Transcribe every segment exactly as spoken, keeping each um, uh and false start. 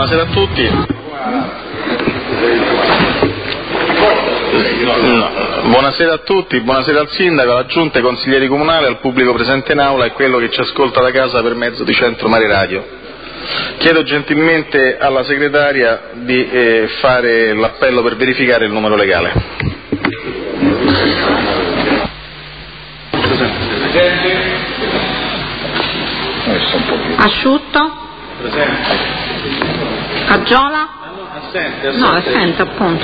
Buonasera a tutti. No. Buonasera a tutti, buonasera al Sindaco, alla Giunta, ai consiglieri comunali, al pubblico presente in aula e quello che ci ascolta da casa per mezzo di Centro Mare Radio. Chiedo gentilmente alla segretaria di eh, fare l'appello per verificare il numero legale. Asciutto? Presente. Caggiola? Assente, assente. No, assente appunto.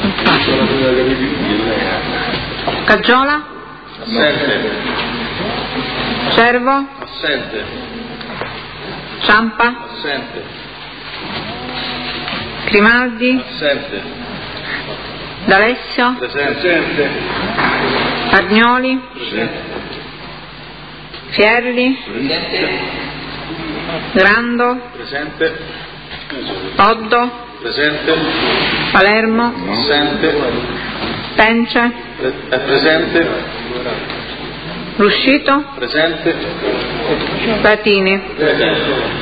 Caggiola? Assente. Cervo? Assente. Ciampa? Assente. Grimaldi? Assente. D'Alessio? Presente. Argnoli? Presente. Fierli? Presente. Grando? Presente. Oddo? Presente. Palermo? Assente. Pence? È presente. Ruscito? Presente. Latini? Presente.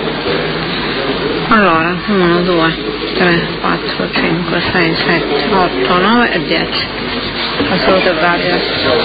Allora, uno, due, tre, quattro, cinque, sei, sette, otto, nove e dieci. La salute è valida.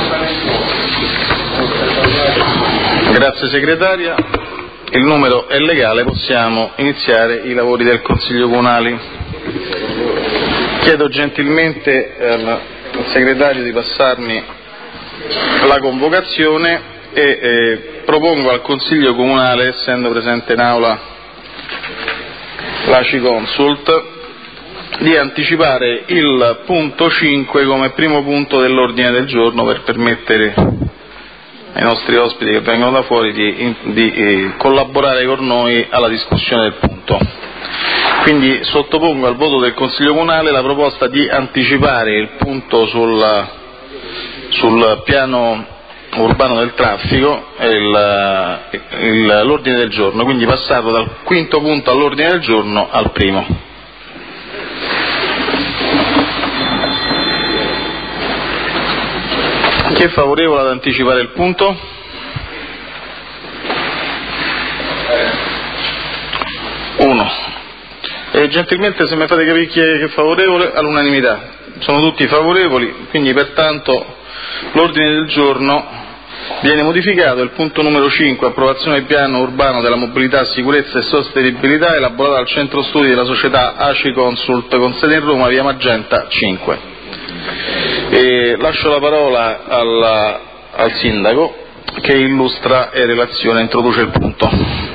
Grazie segretaria. Il numero è legale, possiamo iniziare i lavori del Consiglio Comunale. Chiedo gentilmente al segretario di passarmi la convocazione e eh, propongo al Consiglio Comunale, essendo presente in aula l'A C I Consult, di anticipare il punto cinque come primo punto dell'ordine del giorno per permettere ai nostri ospiti che vengono da fuori di, di eh, collaborare con noi alla discussione del punto. Quindi sottopongo al voto del Consiglio Comunale la proposta di anticipare il punto sul, sul piano urbano del traffico, il, il, l'ordine del giorno, quindi passarlo dal quinto punto all'ordine del giorno al primo. Chi è favorevole ad anticipare il punto? Uno. E gentilmente se mi fate capire chi è, chi è favorevole, all'unanimità. Sono tutti favorevoli, quindi pertanto l'ordine del giorno viene modificato. Il punto numero cinque, approvazione del piano urbano della mobilità, sicurezza e sostenibilità, elaborato al centro studi della società A C I Consult con sede in Roma, via Magenta cinque. E lascio la parola alla, al Sindaco che illustra e relazione, introduce il punto.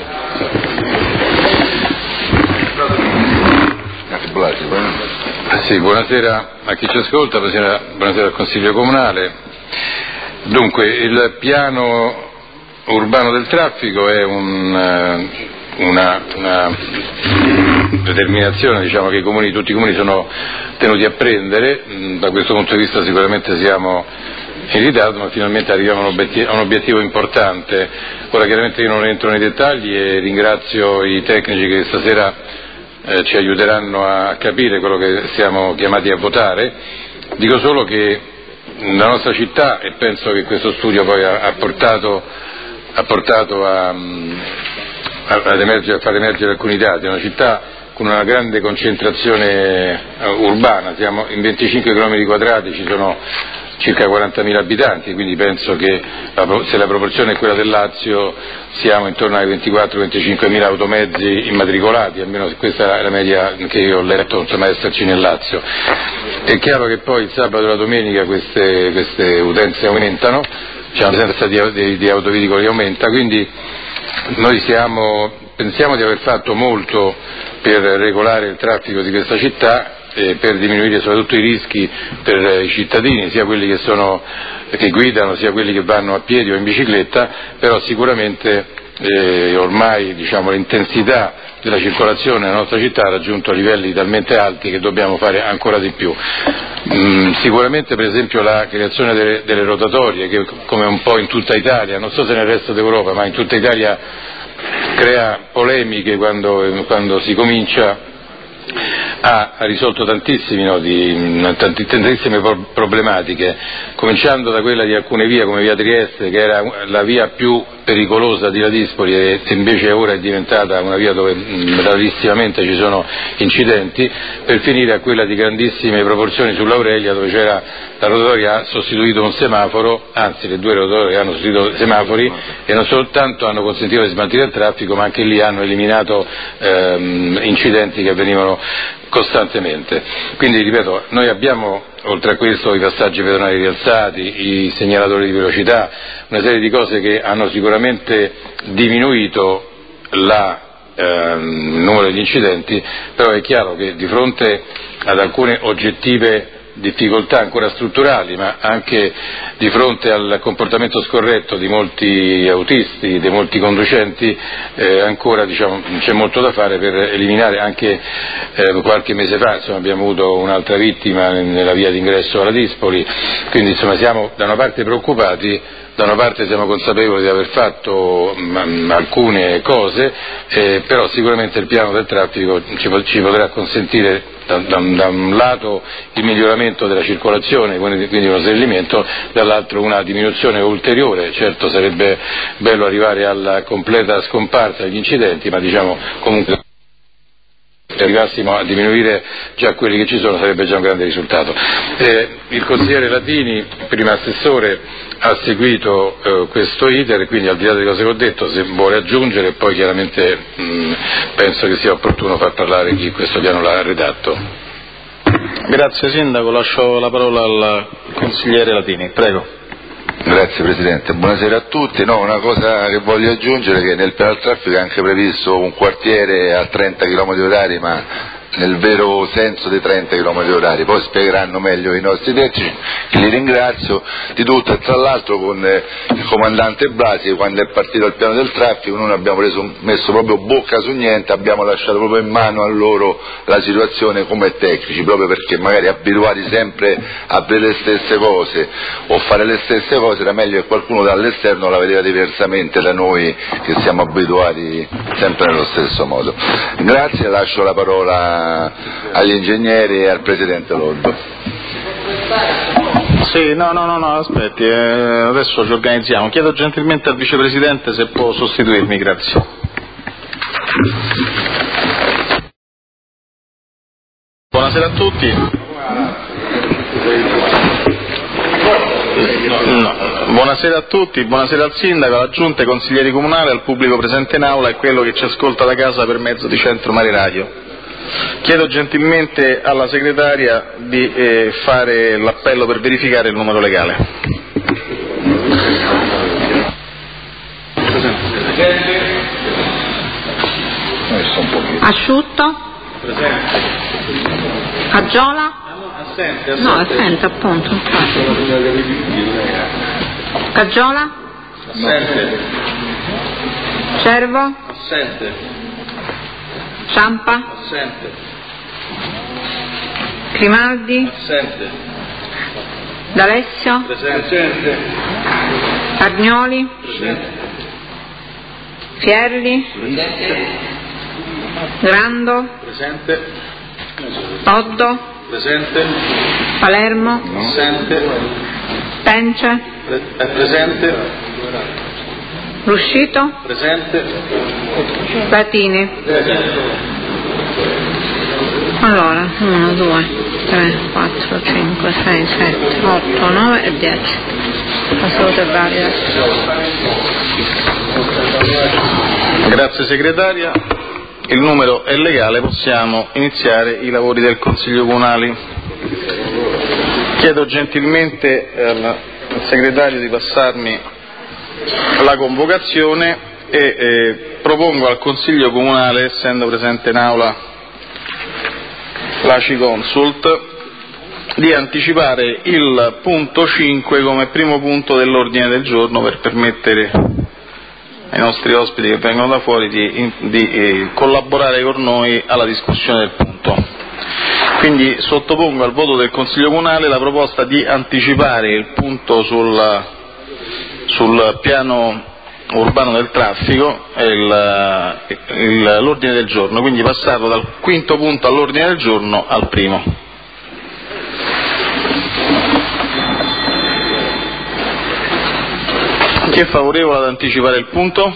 Sì, buonasera a chi ci ascolta, buonasera, buonasera al Consiglio Comunale. Dunque, il piano urbano del traffico è un, una, una determinazione, diciamo, che i comuni, tutti i comuni sono tenuti a prendere. Da questo punto di vista sicuramente siamo in ritardo, ma finalmente arriviamo a un obiettivo, a un obiettivo importante. Ora chiaramente io non entro nei dettagli e ringrazio i tecnici che stasera eh, ci aiuteranno a capire quello che siamo chiamati a votare. Dico solo che la nostra città, e penso che questo studio poi ha, ha portato, ha portato a, a, ad emergere, a far emergere alcuni dati, è una città con una grande concentrazione uh, urbana, siamo in venticinque chilometri quadrati, ci sono circa quarantamila abitanti, quindi penso che la, se la proporzione è quella del Lazio siamo intorno ai ventiquattro venticinquemila automezzi immatricolati, almeno questa è la media che io ho letto, insomma, esserci nel Lazio. È chiaro che poi il sabato e la domenica queste, queste utenze aumentano, c'è una presenza di, di, di autoveicoli che aumenta, quindi noi siamo, pensiamo di aver fatto molto per regolare il traffico di questa città e per diminuire soprattutto i rischi per i cittadini, sia quelli che, sono, che guidano, sia quelli che vanno a piedi o in bicicletta, però sicuramente eh, ormai, diciamo, l'intensità della circolazione nella nostra città ha raggiunto livelli talmente alti che dobbiamo fare ancora di più. Mm, sicuramente per esempio la creazione delle, delle rotatorie, che come un po' in tutta Italia, non so se nel resto d'Europa, ma in tutta Italia crea polemiche quando, quando si comincia, ha risolto tantissimi nodi, tantissime problematiche, cominciando da quella di alcune vie come via Trieste, che era la via più pericolosa di Ladispoli e invece ora è diventata una via dove rarissimamente ci sono incidenti, per finire a quella di grandissime proporzioni sull'Aurelia, dove c'era la rotatoria ha sostituito un semaforo, anzi le due rotatorie hanno sostituito semafori e non soltanto hanno consentito di smaltire il traffico, ma anche lì hanno eliminato ehm, incidenti che avvenivano costantemente. Quindi ripeto, noi abbiamo oltre a questo i passaggi pedonali rialzati, i segnalatori di velocità, una serie di cose che hanno sicuramente diminuito la, ehm, il numero degli incidenti, però è chiaro che di fronte ad alcune oggettive difficoltà ancora strutturali, ma anche di fronte al comportamento scorretto di molti autisti, di molti conducenti, eh, ancora diciamo, c'è molto da fare per eliminare. Anche eh, qualche mese fa insomma, abbiamo avuto un'altra vittima nella via d'ingresso a Ladispoli, quindi insomma, siamo da una parte preoccupati, da una parte siamo consapevoli di aver fatto mh, alcune cose, eh, però sicuramente il piano del traffico ci, ci potrà consentire da, da, da un lato il miglioramento della circolazione, quindi uno snellimento, dall'altro una diminuzione ulteriore. Certo sarebbe bello arrivare alla completa scomparsa degli incidenti, ma diciamo comunque se arrivassimo a diminuire già quelli che ci sono sarebbe già un grande risultato. Eh, il consigliere Latini, prima assessore, ha seguito eh, questo iter, quindi al di là delle cose che ho detto, se vuole aggiungere, poi chiaramente mh, penso che sia opportuno far parlare chi questo piano l'ha redatto. Grazie Sindaco, lascio la parola al consigliere Latini, prego. Grazie Presidente, buonasera a tutti. No, una cosa che voglio aggiungere è che nel piano del traffico è anche previsto un quartiere a trenta chilometri orari, ma nel vero senso dei trenta chilometri orari, poi spiegheranno meglio i nostri tecnici, che li ringrazio di tutto, e tra l'altro con eh, il comandante Blasi, quando è partito il piano del traffico, noi non abbiamo preso, messo proprio bocca su niente, abbiamo lasciato proprio in mano a loro la situazione come tecnici, proprio perché magari abituati sempre a vedere le stesse cose o fare le stesse cose, era meglio che qualcuno dall'esterno la vedeva diversamente da noi che siamo abituati sempre nello stesso modo. Grazie, lascio la parola agli ingegneri e al Presidente Loddo. Sì, no, no, no, no aspetti, eh, adesso ci organizziamo. Chiedo gentilmente al Vicepresidente se può sostituirmi, grazie. Buonasera a tutti. No. Buonasera a tutti, buonasera al Sindaco, alla Giunta, ai consiglieri comunali, al pubblico presente in aula e quello che ci ascolta da casa per mezzo di Centro Mare Radio. Chiedo gentilmente alla segretaria di eh, fare l'appello per verificare il numero legale. Asciutto? Presente. Aggiola? Assente, assente. No, assente appunto. Caggiola? Assente. Cervo? Assente. Ciampa? Assente. Grimaldi? Assente. D'Alessio? Presente. Carnioli? Presente. Fierli? Presente. Grando? Presente. Oddo? Presente. Palermo? Assente. Pence? È presente. Ruscito? Presente. Latini? Presente. Allora, uno, due, tre, quattro, cinque, sei, sette, otto, nove e dieci. La salute è valida. Grazie segretaria. Il numero è legale, possiamo iniziare i lavori del Consiglio Comunale. Chiedo gentilmente al segretario di passarmi la convocazione e eh, propongo al Consiglio Comunale, essendo presente in aula la C I Consult, di anticipare il punto cinque come primo punto dell'ordine del giorno per permettere ai nostri ospiti che vengono da fuori di, di eh, collaborare con noi alla discussione del punto. Quindi sottopongo al voto del Consiglio Comunale la proposta di anticipare il punto sul, sul piano urbano del traffico l'ordine del giorno, quindi passarlo dal quinto punto all'ordine del giorno al primo. Chi è favorevole ad anticipare il punto?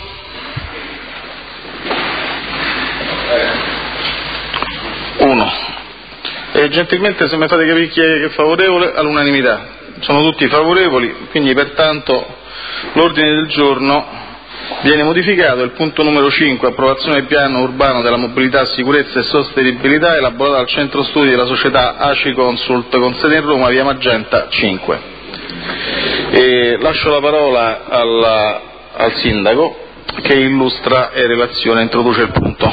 Uno. E gentilmente, se mi fate capire chi è favorevole, all'unanimità. Sono tutti favorevoli, quindi pertanto l'ordine del giorno viene modificato. Il punto numero cinque, approvazione del piano urbano della mobilità, sicurezza e sostenibilità, elaborato dal centro studi della società A C I Consult con sede in Roma, via Magenta cinque. E lascio la parola al, al sindaco che illustra e relazione, introduce il punto.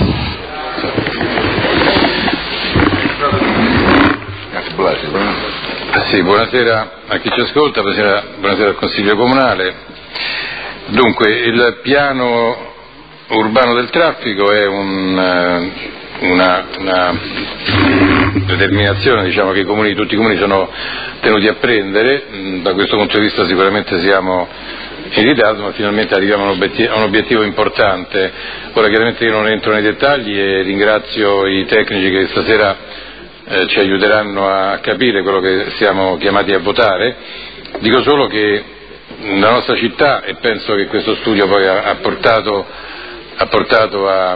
Sì, buonasera a chi ci ascolta, buonasera, buonasera al Consiglio Comunale. Dunque, il piano urbano del traffico è un, una, una determinazione, diciamo, che i comuni, tutti i comuni sono tenuti a prendere. Da questo punto di vista sicuramente siamo in ritardo, ma finalmente arriviamo a un obiettivo, a un obiettivo importante. Ora chiaramente io non entro nei dettagli e ringrazio i tecnici che stasera Eh, ci aiuteranno a capire quello che siamo chiamati a votare. Dico solo che la nostra città, e penso che questo studio poi ha, ha portato, ha portato a,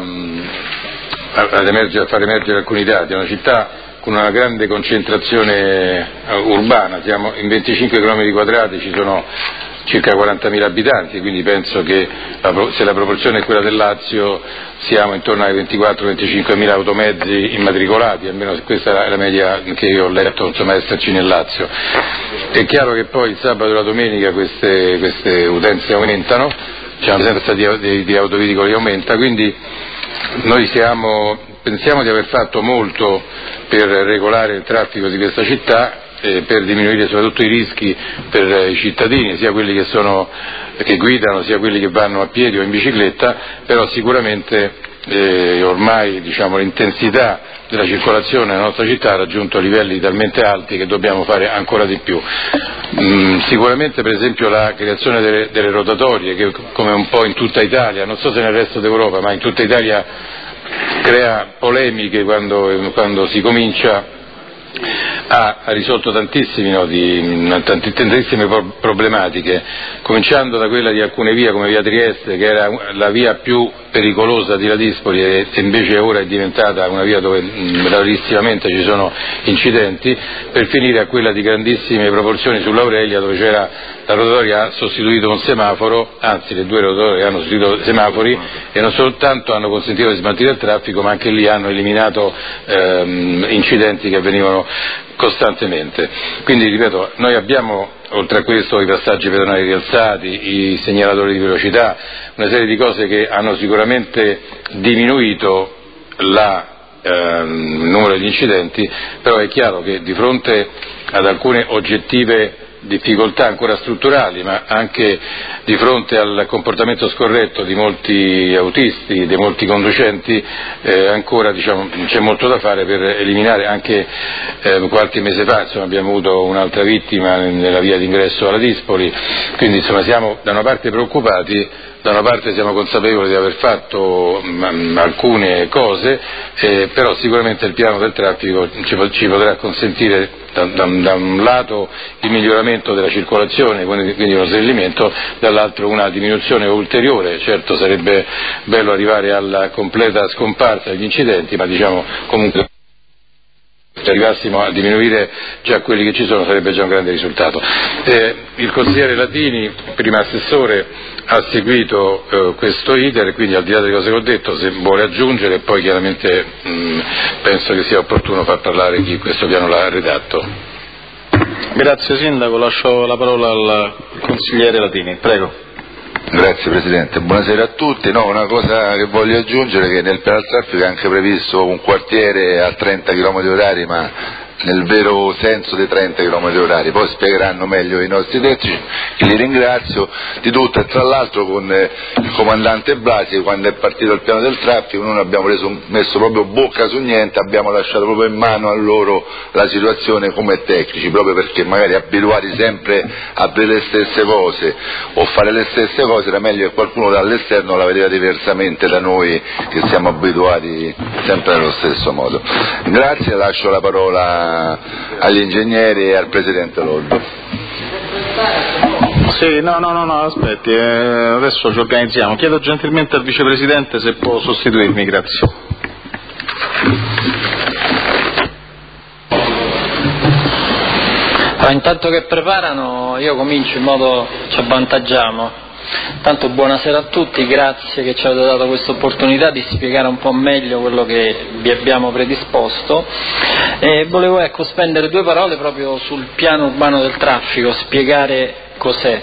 a, ad emergere, a far emergere alcuni dati, è una città con una grande concentrazione urbana, siamo in venticinque chilometri quadrati, ci sono circa quarantamila abitanti, quindi penso che la, se la proporzione è quella del Lazio siamo intorno ai ventiquattro venticinquemila automezzi immatricolati, almeno questa è la media che io ho letto, insomma, esserci nel Lazio. È chiaro che poi il sabato e la domenica queste, queste utenze aumentano, c'è una presenza di, di, di autoveicoli aumenta, quindi noi siamo, pensiamo di aver fatto molto per regolare il traffico di questa città, Eh, per diminuire soprattutto i rischi per eh, i cittadini, sia quelli che, sono, che guidano, sia quelli che vanno a piedi o in bicicletta, però sicuramente eh, ormai, diciamo, l'intensità della circolazione nella nostra città ha raggiunto livelli talmente alti che dobbiamo fare ancora di più. Mm, sicuramente per esempio la creazione delle, delle rotatorie, che come un po' in tutta Italia, non so se nel resto d'Europa, ma in tutta Italia crea polemiche quando, quando si comincia, ha risolto tantissimi nodi, tantissime problematiche, cominciando da quella di alcune vie come via Trieste, che era la via più pericolosa di Ladispoli e invece ora è diventata una via dove rarissimamente ci sono incidenti, per finire a quella di grandissime proporzioni sull'Aurelia, dove c'era la rotatoria ha sostituito un semaforo, anzi le due rotatorie hanno sostituito semafori e non soltanto hanno consentito di smaltire il traffico, ma anche lì hanno eliminato ehm, incidenti che avvenivano costantemente. Quindi ripeto, noi abbiamo oltre a questo i passaggi pedonali rialzati, i segnalatori di velocità, una serie di cose che hanno sicuramente diminuito la, ehm, il numero degli incidenti, però è chiaro che di fronte ad alcune oggettive difficoltà ancora strutturali, ma anche di fronte al comportamento scorretto di molti autisti, di molti conducenti, eh, ancora diciamo, c'è molto da fare per eliminare. Anche eh, qualche mese fa insomma, abbiamo avuto un'altra vittima nella via d'ingresso alla Dispoli, quindi insomma, siamo da una parte preoccupati, da una parte siamo consapevoli di aver fatto mh, alcune cose, eh, però sicuramente il piano del traffico ci, ci potrà consentire da, da, da un lato il miglioramento della circolazione, quindi uno snellimento, dall'altro una diminuzione ulteriore. Certo sarebbe bello arrivare alla completa scomparsa degli incidenti, ma diciamo comunque se arrivassimo a diminuire già quelli che ci sono sarebbe già un grande risultato. Eh, il consigliere Latini, prima assessore, ha seguito eh, questo iter, quindi al di là delle cose che ho detto, se vuole aggiungere, poi chiaramente mh, penso che sia opportuno far parlare chi questo piano l'ha redatto. Grazie Sindaco, lascio la parola al consigliere Latini, prego. Grazie Presidente, buonasera a tutti. No, una cosa che voglio aggiungere è che nel piano del traffico è anche previsto un quartiere a trenta chilometri orari, ma nel vero senso dei trenta chilometri orari, poi spiegheranno meglio i nostri tecnici, che li ringrazio di tutto, e tra l'altro con eh, il comandante Blasi, quando è partito il piano del traffico, noi non abbiamo reso, messo proprio bocca su niente, abbiamo lasciato proprio in mano a loro la situazione come tecnici, proprio perché magari abituati sempre a vedere le stesse cose o fare le stesse cose, era meglio che qualcuno dall'esterno la vedeva diversamente da noi che siamo abituati sempre nello stesso modo. Grazie, lascio la parola agli ingegneri e al Presidente Lollo. Sì, no, no, no, no aspetti, eh, adesso ci organizziamo. Chiedo gentilmente al Vicepresidente se può sostituirmi, grazie. Allora, intanto che preparano, io comincio in modo ci avvantaggiamo. Tanto buonasera a tutti, grazie che ci avete dato questa opportunità di spiegare un po' meglio quello che vi abbiamo predisposto. E volevo ecco, spendere due parole proprio sul piano urbano del traffico, spiegare cos'è.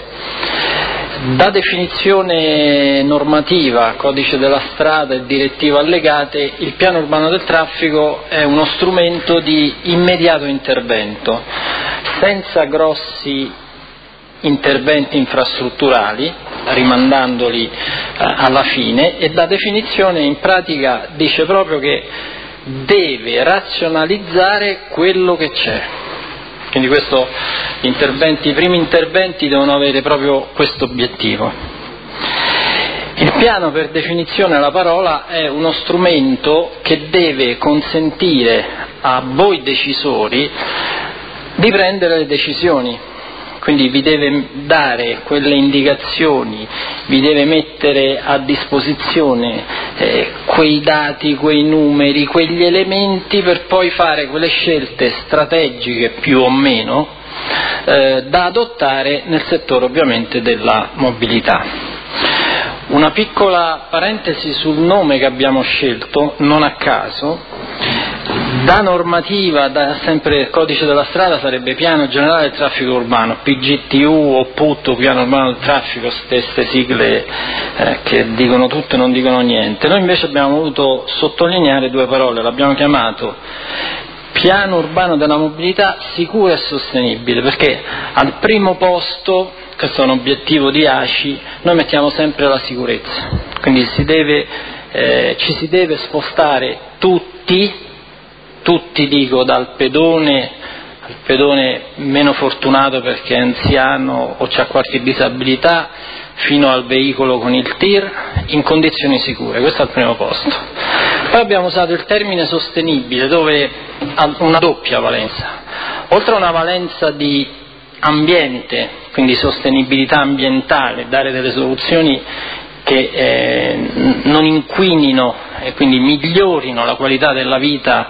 Da definizione normativa, codice della strada e direttive allegate, il piano urbano del traffico è uno strumento di immediato intervento, senza grossi interventi infrastrutturali, rimandandoli eh, alla fine, e da definizione in pratica dice proprio che deve razionalizzare quello che c'è. Quindi questo, gli interventi, i primi interventi devono avere proprio questo obiettivo. Il piano, per definizione la parola, è uno strumento che deve consentire a voi decisori di prendere le decisioni. Quindi vi deve dare quelle indicazioni, vi deve mettere a disposizione eh, quei dati, quei numeri, quegli elementi per poi fare quelle scelte strategiche più o meno eh, da adottare nel settore ovviamente della mobilità. Una piccola parentesi sul nome che abbiamo scelto, non a caso. Da normativa, da sempre il codice della strada, sarebbe piano generale del traffico urbano, P G T U o P U T, piano urbano del traffico, stesse sigle eh, che dicono tutto e non dicono niente. Noi invece abbiamo voluto sottolineare due parole, l'abbiamo chiamato piano urbano della mobilità sicura e sostenibile, perché al primo posto, questo è un obiettivo di A C I, noi mettiamo sempre la sicurezza, quindi si deve, eh, ci si deve spostare tutti, tutti dico, dal pedone al pedone meno fortunato perché è anziano o ha qualche disabilità, fino al veicolo con il tir, in condizioni sicure. Questo è al primo posto. Poi abbiamo usato il termine sostenibile, dove ha una doppia valenza. Oltre a una valenza di ambiente, quindi sostenibilità ambientale, dare delle soluzioni che eh, non inquinino e quindi migliorino la qualità della vita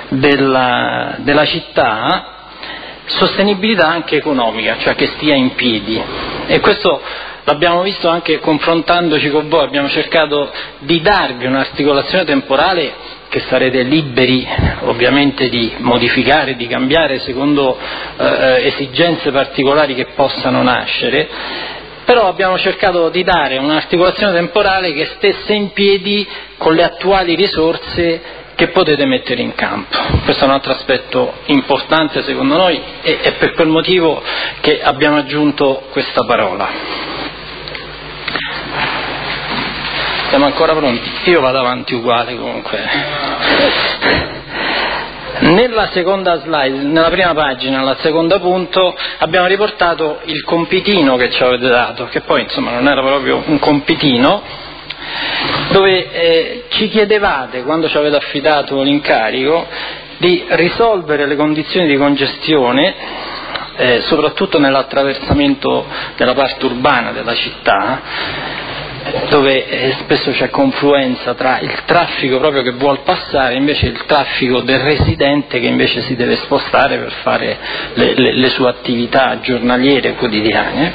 della, della città, sostenibilità anche economica, cioè che stia in piedi. E questo l'abbiamo visto anche confrontandoci con voi, abbiamo cercato di darvi un'articolazione temporale che sarete liberi ovviamente di modificare, di cambiare secondo eh, esigenze particolari che possano nascere, però abbiamo cercato di dare un'articolazione temporale che stesse in piedi con le attuali risorse che potete mettere in campo. Questo è un altro aspetto importante secondo noi e è per quel motivo che abbiamo aggiunto questa parola. Siamo ancora pronti? Io vado avanti uguale comunque. Nella seconda slide, nella prima pagina, al secondo punto, abbiamo riportato il compitino che ci avete dato, che poi insomma non era proprio un compitino, dove eh, ci chiedevate, quando ci avete affidato l'incarico, di risolvere le condizioni di congestione, eh, soprattutto nell'attraversamento della parte urbana della città, dove eh, spesso c'è confluenza tra il traffico proprio che vuol passare e invece il traffico del residente che invece si deve spostare per fare le, le, le sue attività giornaliere, quotidiane.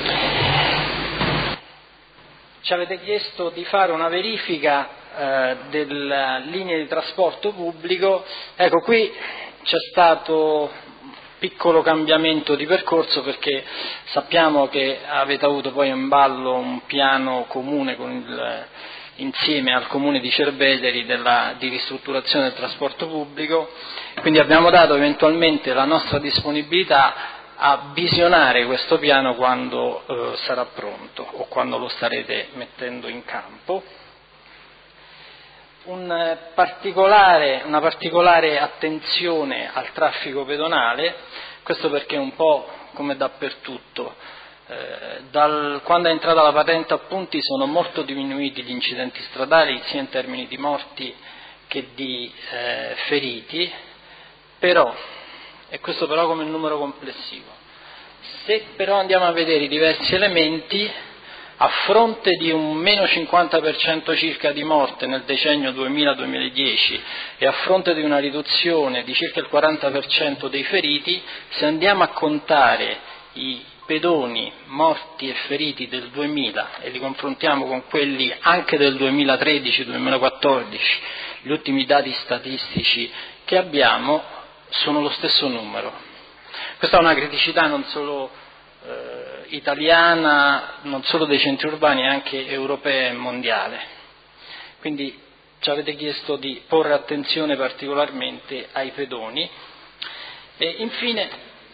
Ci avete chiesto di fare una verifica eh, della linea di trasporto pubblico. Ecco, qui c'è stato piccolo cambiamento di percorso perché sappiamo che avete avuto poi in ballo un piano comune con il, insieme al Comune di Cerveteri della, di ristrutturazione del trasporto pubblico, quindi abbiamo dato eventualmente la nostra disponibilità a visionare questo piano quando eh, sarà pronto o quando lo starete mettendo in campo. Un particolare, una particolare attenzione al traffico pedonale, questo perché un po' come dappertutto, eh, dal, quando è entrata la patente a punti sono molto diminuiti gli incidenti stradali sia in termini di morti che di eh, feriti, però, e questo però come numero complessivo, se però andiamo a vedere i diversi elementi, a fronte di un meno cinquanta per cento circa di morte nel decennio duemila duemiladieci e a fronte di una riduzione di circa il quaranta per cento dei feriti, se andiamo a contare i pedoni morti e feriti del duemila e li confrontiamo con quelli anche del duemilatredici duemilaquattordici, gli ultimi dati statistici che abbiamo sono lo stesso numero. Questa è una criticità non solo eh, italiana, non solo dei centri urbani, anche europea e mondiale. Quindi ci avete chiesto di porre attenzione particolarmente ai pedoni. E infine,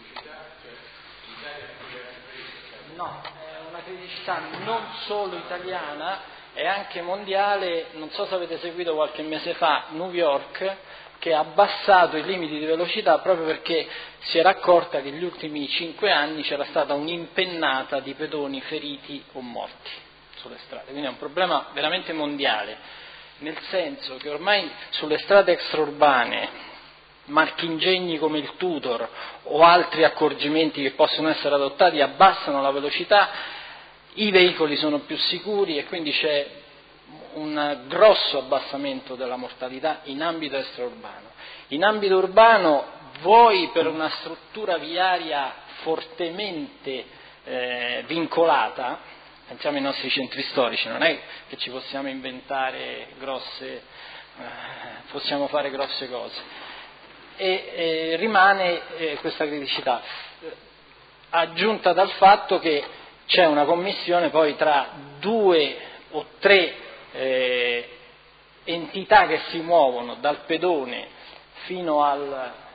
no, è una criticità non solo italiana, è anche mondiale. Non so se avete seguito qualche mese fa New York, che ha abbassato i limiti di velocità proprio perché si era accorta che negli ultimi cinque anni c'era stata un'impennata di pedoni feriti o morti sulle strade. Quindi è un problema veramente mondiale, nel senso che ormai sulle strade extraurbane marchingegni come il Tudor o altri accorgimenti che possono essere adottati abbassano la velocità, i veicoli sono più sicuri e quindi c'è un grosso abbassamento della mortalità in ambito extraurbano. In ambito urbano, voi per una struttura viaria fortemente eh, vincolata, pensiamo ai nostri centri storici, non è che ci possiamo inventare grosse, eh, possiamo fare grosse cose, e eh, rimane eh, questa criticità, aggiunta dal fatto che c'è una commissione poi tra due o tre Eh, entità che si muovono dal pedone fino al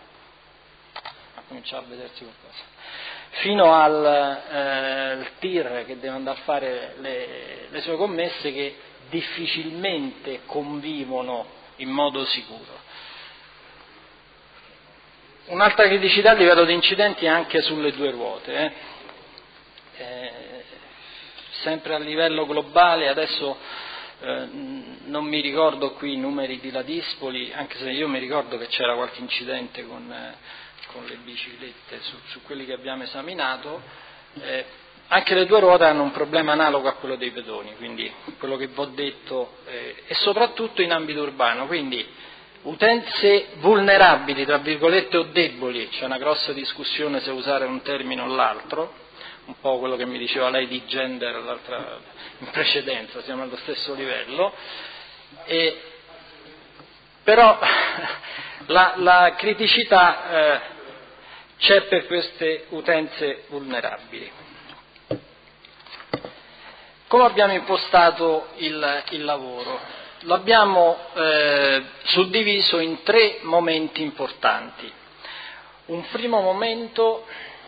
a cominciare a vedersi qualcosa fino al eh, T I R che deve andare a fare le, le sue commesse, che difficilmente convivono in modo sicuro. Un'altra criticità a livello di incidenti è anche sulle due ruote, eh. Eh, sempre a livello globale. Adesso Eh, non mi ricordo qui i numeri di Ladispoli, anche se io mi ricordo che c'era qualche incidente con, eh, con le biciclette su, su quelli che abbiamo esaminato. Eh, anche le due ruote hanno un problema analogo a quello dei pedoni, quindi quello che vi ho detto, eh, e soprattutto in ambito urbano, quindi utenze vulnerabili, tra virgolette, o deboli. C'è una grossa discussione se usare un termine o l'altro, un po' quello che mi diceva lei di gender l'altra, in precedenza, siamo allo stesso livello, e, però la, la criticità eh, c'è per queste utenze vulnerabili. Come abbiamo impostato il, il lavoro? L'abbiamo eh, suddiviso in tre momenti importanti. Un primo momento,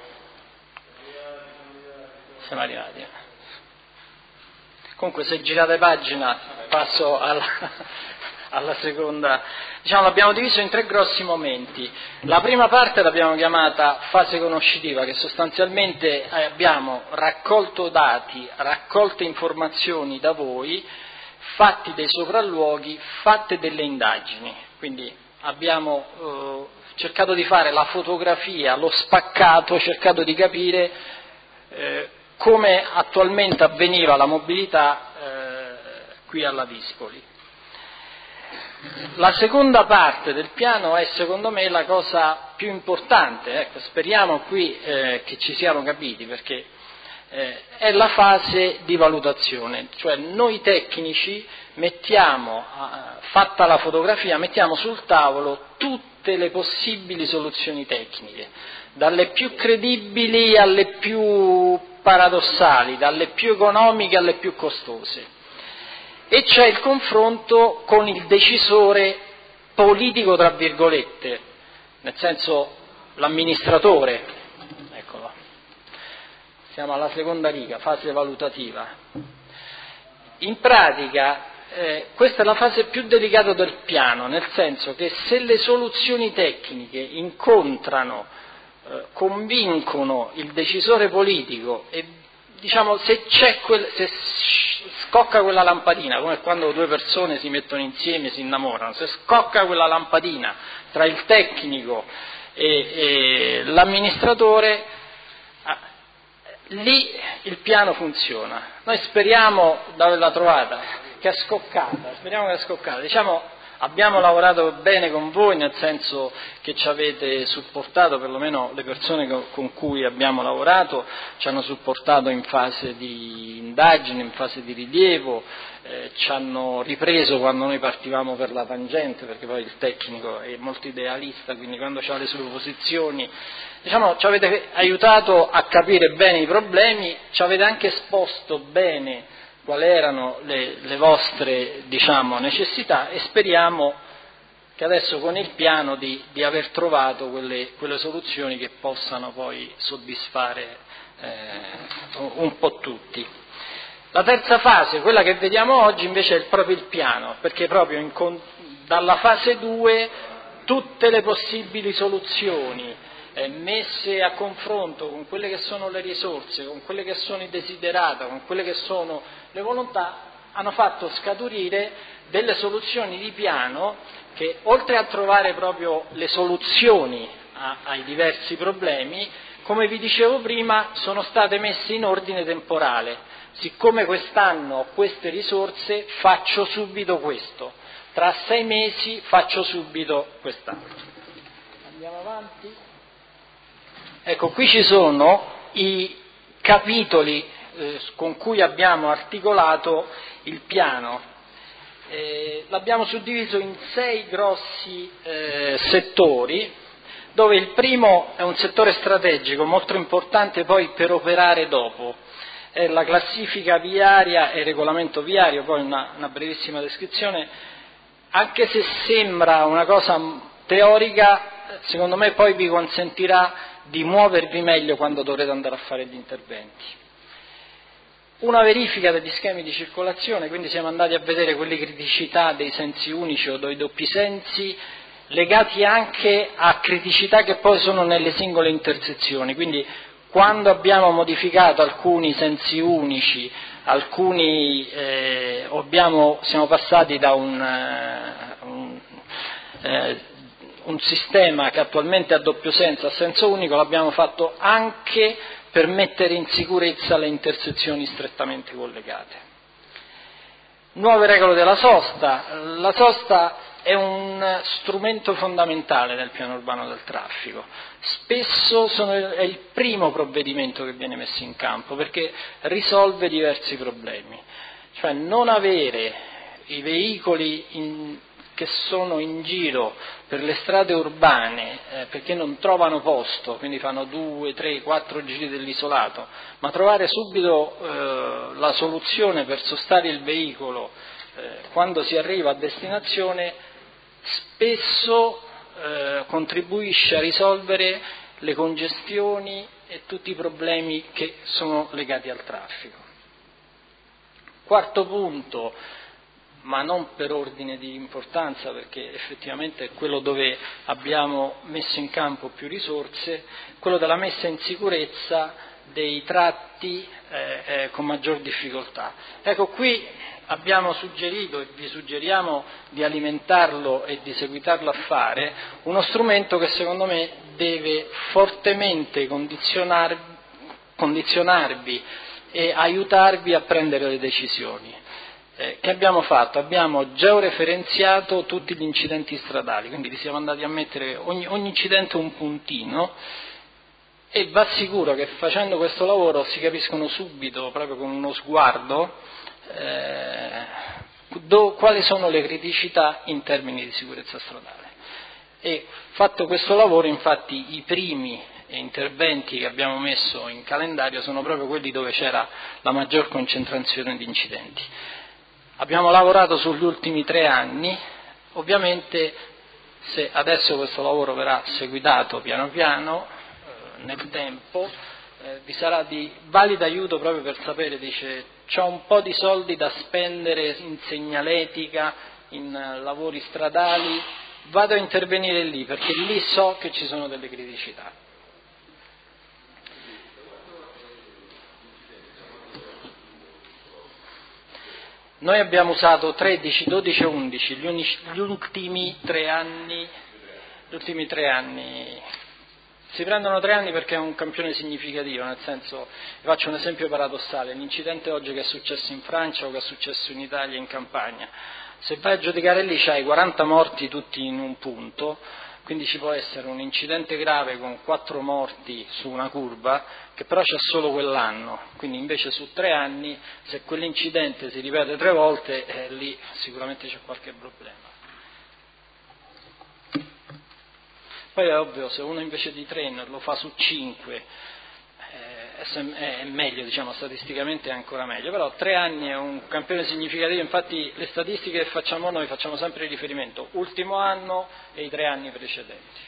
siamo arrivati, comunque se girate pagina passo alla, alla seconda. Diciamo, l'abbiamo diviso in tre grossi momenti. La prima parte l'abbiamo chiamata fase conoscitiva, che sostanzialmente abbiamo raccolto dati, raccolte informazioni da voi, fatti dei sopralluoghi, fatte delle indagini. Quindi abbiamo eh, cercato di fare la fotografia, lo spaccato, cercato di capire eh, come attualmente avveniva la mobilità eh, qui alla Dispoli. La seconda parte del piano è secondo me la cosa più importante, ecco, speriamo qui eh, che ci siano capiti, perché eh, è la fase di valutazione, cioè noi tecnici mettiamo, eh, fatta la fotografia, mettiamo sul tavolo tutte le possibili soluzioni tecniche, dalle più credibili alle più paradossali, dalle più economiche alle più costose. e c'è il confronto con il decisore politico, tra virgolette, nel senso l'amministratore. Eccolo. Siamo alla seconda riga, fase valutativa. In pratica eh, questa è la fase più delicata del piano, nel senso che se le soluzioni tecniche incontrano, eh, convincono il decisore politico e diciamo se c'è quel, se scocca quella lampadina, come quando due persone si mettono insieme e si innamorano, se scocca quella lampadina tra il tecnico e, e l'amministratore, lì il piano funziona. Noi speriamo di averla trovata, che è scoccata, speriamo che è scoccata. Diciamo, abbiamo lavorato bene con voi, nel senso che ci avete supportato, perlomeno le persone con cui abbiamo lavorato ci hanno supportato in fase di indagine, in fase di rilievo, eh, ci hanno ripreso quando noi partivamo per la tangente, perché poi il tecnico è molto idealista, quindi quando ha le sue posizioni, diciamo, ci avete aiutato a capire bene i problemi, ci avete anche esposto bene quali erano le, le vostre, diciamo, necessità, e speriamo che adesso con il piano di, di aver trovato quelle, quelle soluzioni che possano poi soddisfare eh, un po' tutti. La terza fase, quella che vediamo oggi, invece è proprio il piano, perché proprio in, dalla fase due tutte le possibili soluzioni eh, messe a confronto con quelle che sono le risorse, con quelle che sono i desiderata, con quelle che sono le volontà, hanno fatto scaturire delle soluzioni di piano che, oltre a trovare proprio le soluzioni a, ai diversi problemi, come vi dicevo prima, sono state messe in ordine temporale. Siccome quest'anno ho queste risorse, faccio subito questo, tra sei mesi faccio subito quest'altro. Andiamo avanti. Ecco, qui ci sono i capitoli eh, con cui abbiamo articolato il piano. Eh, l'abbiamo suddiviso in sei grossi eh, settori, dove il primo è un settore strategico molto importante poi per operare dopo. È la classifica viaria e il regolamento viario, poi una, una brevissima descrizione, anche se sembra una cosa teorica, secondo me poi vi consentirà di muovervi meglio quando dovrete andare a fare gli interventi. Una verifica degli schemi di circolazione, quindi siamo andati a vedere quelle criticità dei sensi unici o dei doppi sensi, legati anche a criticità che poi sono nelle singole intersezioni, quindi quando abbiamo modificato alcuni sensi unici, alcuni eh, abbiamo, siamo passati da un, uh, un, eh, un sistema che attualmente ha doppio senso a senso unico, l'abbiamo fatto anche per mettere in sicurezza le intersezioni strettamente collegate. Nuove regole della sosta. La sosta è un strumento fondamentale nel piano urbano del traffico. Spesso sono, è il primo provvedimento che viene messo in campo perché risolve diversi problemi. Cioè non avere i veicoli in, che sono in giro per le strade urbane eh, perché non trovano posto, quindi fanno due, tre, quattro giri dell'isolato, ma trovare subito eh, la soluzione per sostare il veicolo eh, quando si arriva a destinazione, spesso eh, contribuisce a risolvere le congestioni e tutti i problemi che sono legati al traffico. Quarto punto, ma non per ordine di importanza, perché effettivamente è quello dove abbiamo messo in campo più risorse, quello della messa in sicurezza dei tratti eh, eh, con maggior difficoltà. Ecco, qui abbiamo suggerito e vi suggeriamo di alimentarlo e di seguitarlo a fare uno strumento che secondo me deve fortemente condizionar, condizionarvi e aiutarvi a prendere le decisioni. Eh, che abbiamo fatto? Abbiamo georeferenziato tutti gli incidenti stradali, quindi li siamo andati a mettere ogni, ogni incidente un puntino, e va sicuro che facendo questo lavoro si capiscono subito, proprio con uno sguardo, eh, do, quali sono le criticità in termini di sicurezza stradale. E fatto questo lavoro, infatti, i primi interventi che abbiamo messo in calendario sono proprio quelli dove c'era la maggior concentrazione di incidenti. Abbiamo lavorato sugli ultimi tre anni, ovviamente se adesso questo lavoro verrà seguitato piano piano, eh, nel tempo, eh, vi sarà di valido aiuto proprio per sapere, dice, c'ho un po' di soldi da spendere in segnaletica, in uh, lavori stradali, vado a intervenire lì perché lì so che ci sono delle criticità. Noi abbiamo usato tredici, dodici e undici, gli, unici, gli ultimi tre anni, gli ultimi tre anni, si prendono tre anni perché è un campione significativo, nel senso, vi faccio un esempio paradossale, l'incidente oggi che è successo in Francia o che è successo in Italia in Campania, se vai a giudicare lì c'hai quaranta morti tutti in un punto, quindi ci può essere un incidente grave con quattro morti su una curva, che però c'è solo quell'anno, quindi invece su tre anni, se quell'incidente si ripete tre volte, eh, lì sicuramente c'è qualche problema. Poi è ovvio, se uno invece di tre lo fa su cinque, eh, è meglio, diciamo, statisticamente è ancora meglio, però tre anni è un campione significativo, infatti le statistiche che facciamo noi facciamo sempre riferimento ultimo anno e i tre anni precedenti.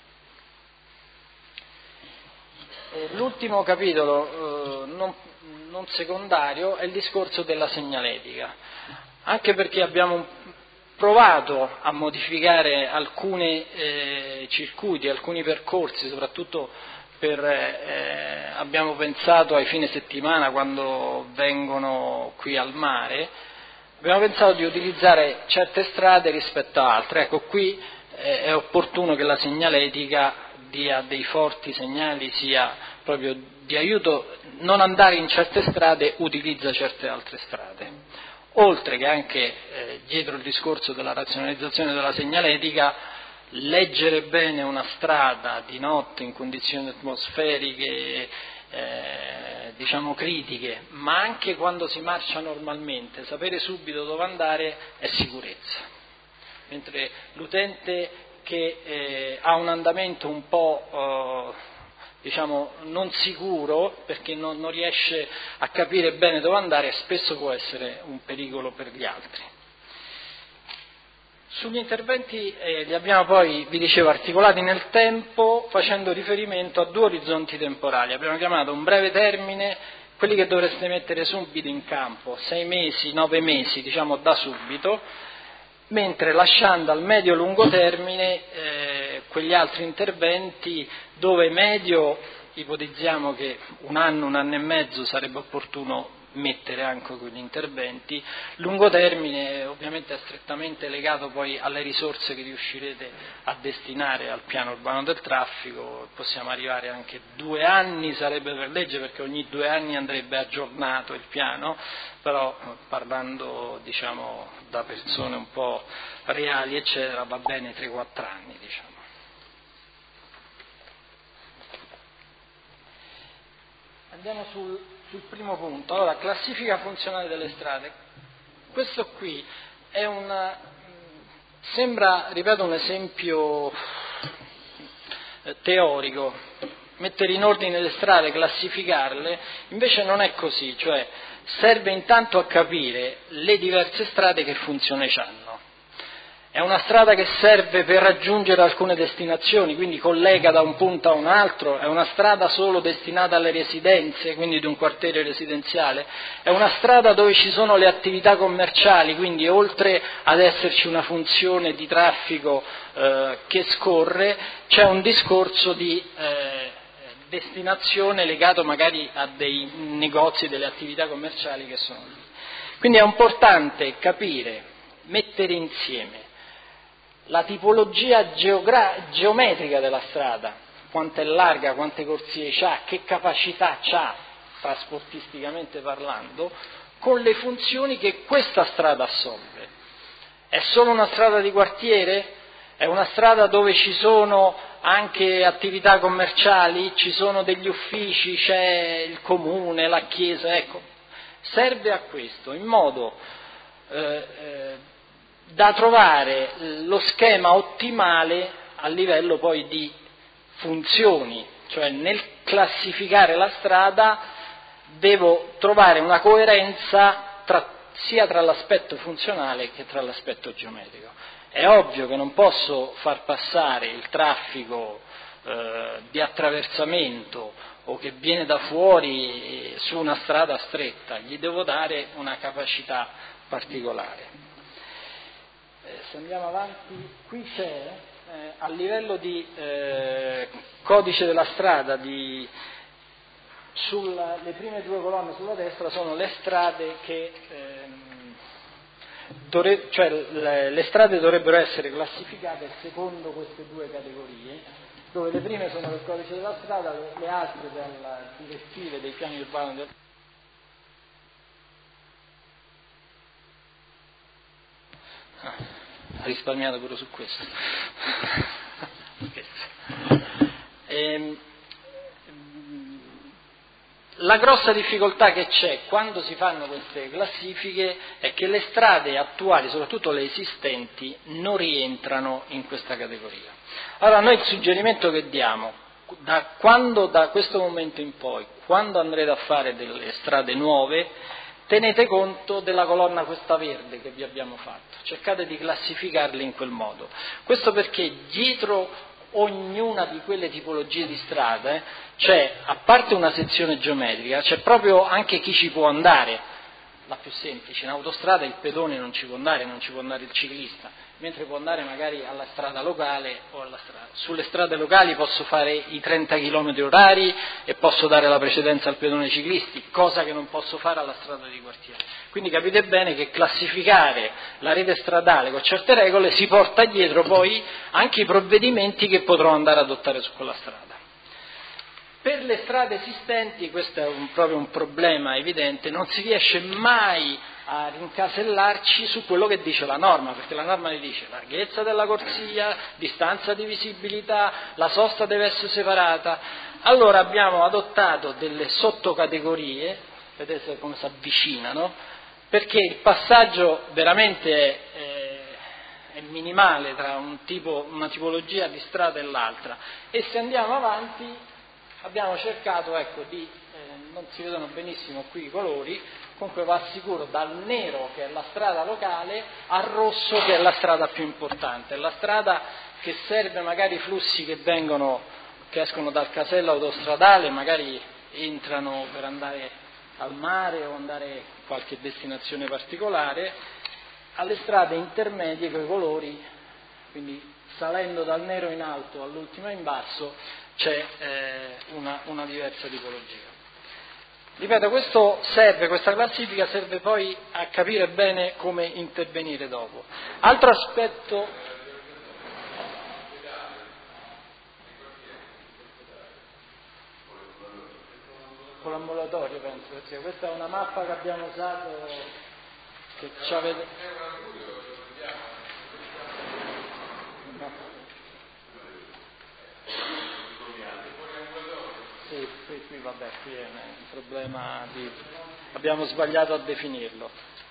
L'ultimo capitolo, eh, non, non secondario, è il discorso della segnaletica, anche perché abbiamo provato a modificare alcuni eh, circuiti, alcuni percorsi, soprattutto per, eh, abbiamo pensato ai fine settimana quando vengono qui al mare, abbiamo pensato di utilizzare certe strade rispetto a altre. Ecco, qui eh, è opportuno che la segnaletica dia dei forti segnali, sia proprio di aiuto, non andare in certe strade, utilizza certe altre strade. Oltre che anche eh, dietro il discorso della razionalizzazione della segnaletica, leggere bene una strada di notte in condizioni atmosferiche, eh, diciamo critiche, ma anche quando si marcia normalmente, sapere subito dove andare è sicurezza. Mentre l'utente che eh, ha un andamento un po' eh, diciamo non sicuro, perché non, non riesce a capire bene dove andare, spesso può essere un pericolo per gli altri. Sugli interventi eh, li abbiamo poi, vi dicevo, articolati nel tempo, facendo riferimento a due orizzonti temporali. Abbiamo chiamato un breve termine quelli che dovreste mettere subito in campo, sei mesi, nove mesi, diciamo da subito, mentre lasciando al medio-lungo termine eh, quegli altri interventi dove medio ipotizziamo che un anno, un anno e mezzo sarebbe opportuno mettere anche quegli interventi, lungo termine ovviamente è strettamente legato poi alle risorse che riuscirete a destinare al piano urbano del traffico, possiamo arrivare anche due anni sarebbe per legge, perché ogni due anni andrebbe aggiornato il piano, però parlando diciamo da persone un po' reali eccetera va bene tre quattro anni diciamo. Andiamo sul, sul primo punto. Allora, classifica funzionale delle strade. Questo qui è un, sembra, ripeto, un esempio teorico, mettere in ordine le strade, classificarle, invece non è così, cioè serve intanto a capire le diverse strade che funzione hanno. È una strada che serve per raggiungere alcune destinazioni, quindi collega da un punto a un altro, è una strada solo destinata alle residenze, quindi di un quartiere residenziale, è una strada dove ci sono le attività commerciali, quindi oltre ad esserci una funzione di traffico eh, che scorre, c'è un discorso di eh, destinazione legato magari a dei negozi, delle attività commerciali che sono lì. Quindi è importante capire, mettere insieme la tipologia geogra- geometrica della strada, quanto è larga, quante corsie c'ha, che capacità c'ha, trasportisticamente parlando, con le funzioni che questa strada assolve. È solo una strada di quartiere? È una strada dove ci sono anche attività commerciali, ci sono degli uffici, c'è il comune, la chiesa, ecco. Serve a questo, in modo eh, eh, da trovare lo schema ottimale a livello poi di funzioni, cioè nel classificare la strada devo trovare una coerenza tra sia tra l'aspetto funzionale che tra l'aspetto geometrico. È ovvio che non posso far passare il traffico eh, di attraversamento o che viene da fuori su una strada stretta, gli devo dare una capacità particolare. Eh, se andiamo avanti, qui c'è eh, a livello di eh, codice della strada, di, sulla, le prime due colonne sulla destra sono le strade che ehm, dovre, cioè le, le strade dovrebbero essere classificate secondo queste due categorie, dove le prime sono del codice della strada, le, le altre delle direttive dei piani urbani del... Ah, ha risparmiato pure su questo. ehm, La grossa difficoltà che c'è quando si fanno queste classifiche è che le strade attuali, soprattutto le esistenti, non rientrano in questa categoria. Allora noi il suggerimento che diamo, da, quando, da questo momento in poi, quando andrete a fare delle strade nuove, tenete conto della colonna questa verde che vi abbiamo fatto, cercate di classificarle in quel modo. Questo perché dietro ognuna di quelle tipologie di strade c'è, a parte una sezione geometrica, c'è proprio anche chi ci può andare. La più semplice, in autostrada il pedone non ci può andare, non ci può andare il ciclista, mentre può andare magari alla strada locale o alla strada. Sulle strade locali posso fare i trenta chilometri orari e posso dare la precedenza al pedone ciclisti, cosa che non posso fare alla strada di quartiere. Quindi capite bene che classificare la rete stradale con certe regole si porta dietro poi anche i provvedimenti che potrò andare ad adottare su quella strada. Per le strade esistenti, questo è un, proprio un problema evidente, non si riesce mai a rincasellarci su quello che dice la norma, perché la norma dice larghezza della corsia, distanza di visibilità, la sosta deve essere separata. Allora abbiamo adottato delle sottocategorie, vedete come si avvicinano, perché il passaggio veramente è, è, è minimale tra un tipo, una tipologia di strada e l'altra, e se andiamo avanti abbiamo cercato, ecco, di, eh, non si vedono benissimo qui i colori, comunque va sicuro dal nero che è la strada locale al rosso che è la strada più importante, la strada che serve magari i flussi che vengono, che escono dal casello autostradale, magari entrano per andare al mare o andare a qualche destinazione particolare, alle strade intermedie con i colori, quindi salendo dal nero in alto all'ultima in basso, c'è eh, una, una diversa tipologia. Ripeto, questo serve, questa classifica serve poi a capire bene come intervenire dopo. Altro aspetto... Con l'ambulatorio penso, perché questa è una mappa che abbiamo usato, che ci avete... No. Sì, qui, qui vabbè, qui è un problema di... abbiamo sbagliato a definirlo.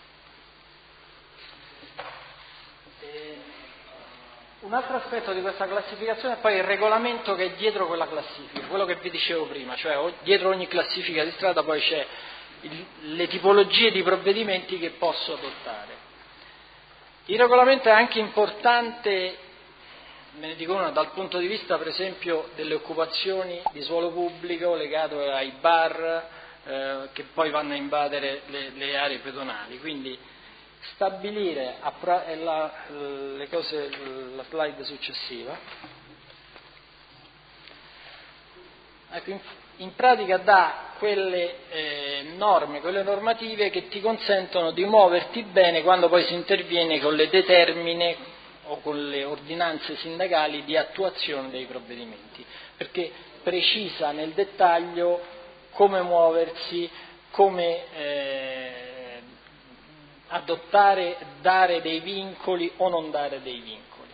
E un altro aspetto di questa classificazione è poi il regolamento che è dietro quella classifica, quello che vi dicevo prima, cioè dietro ogni classifica di strada poi c'è il, le tipologie di provvedimenti che posso adottare. Il regolamento è anche importante, me ne dico una, dal punto di vista per esempio delle occupazioni di suolo pubblico legato ai bar eh, che poi vanno a invadere le, le aree pedonali, quindi stabilire a pra- è la, le cose, la slide successiva, ecco, in, in pratica dà quelle eh, norme, quelle normative che ti consentono di muoverti bene quando poi si interviene con le determine o con le ordinanze sindacali di attuazione dei provvedimenti, perché precisa nel dettaglio come muoversi, come eh, adottare, dare dei vincoli o non dare dei vincoli.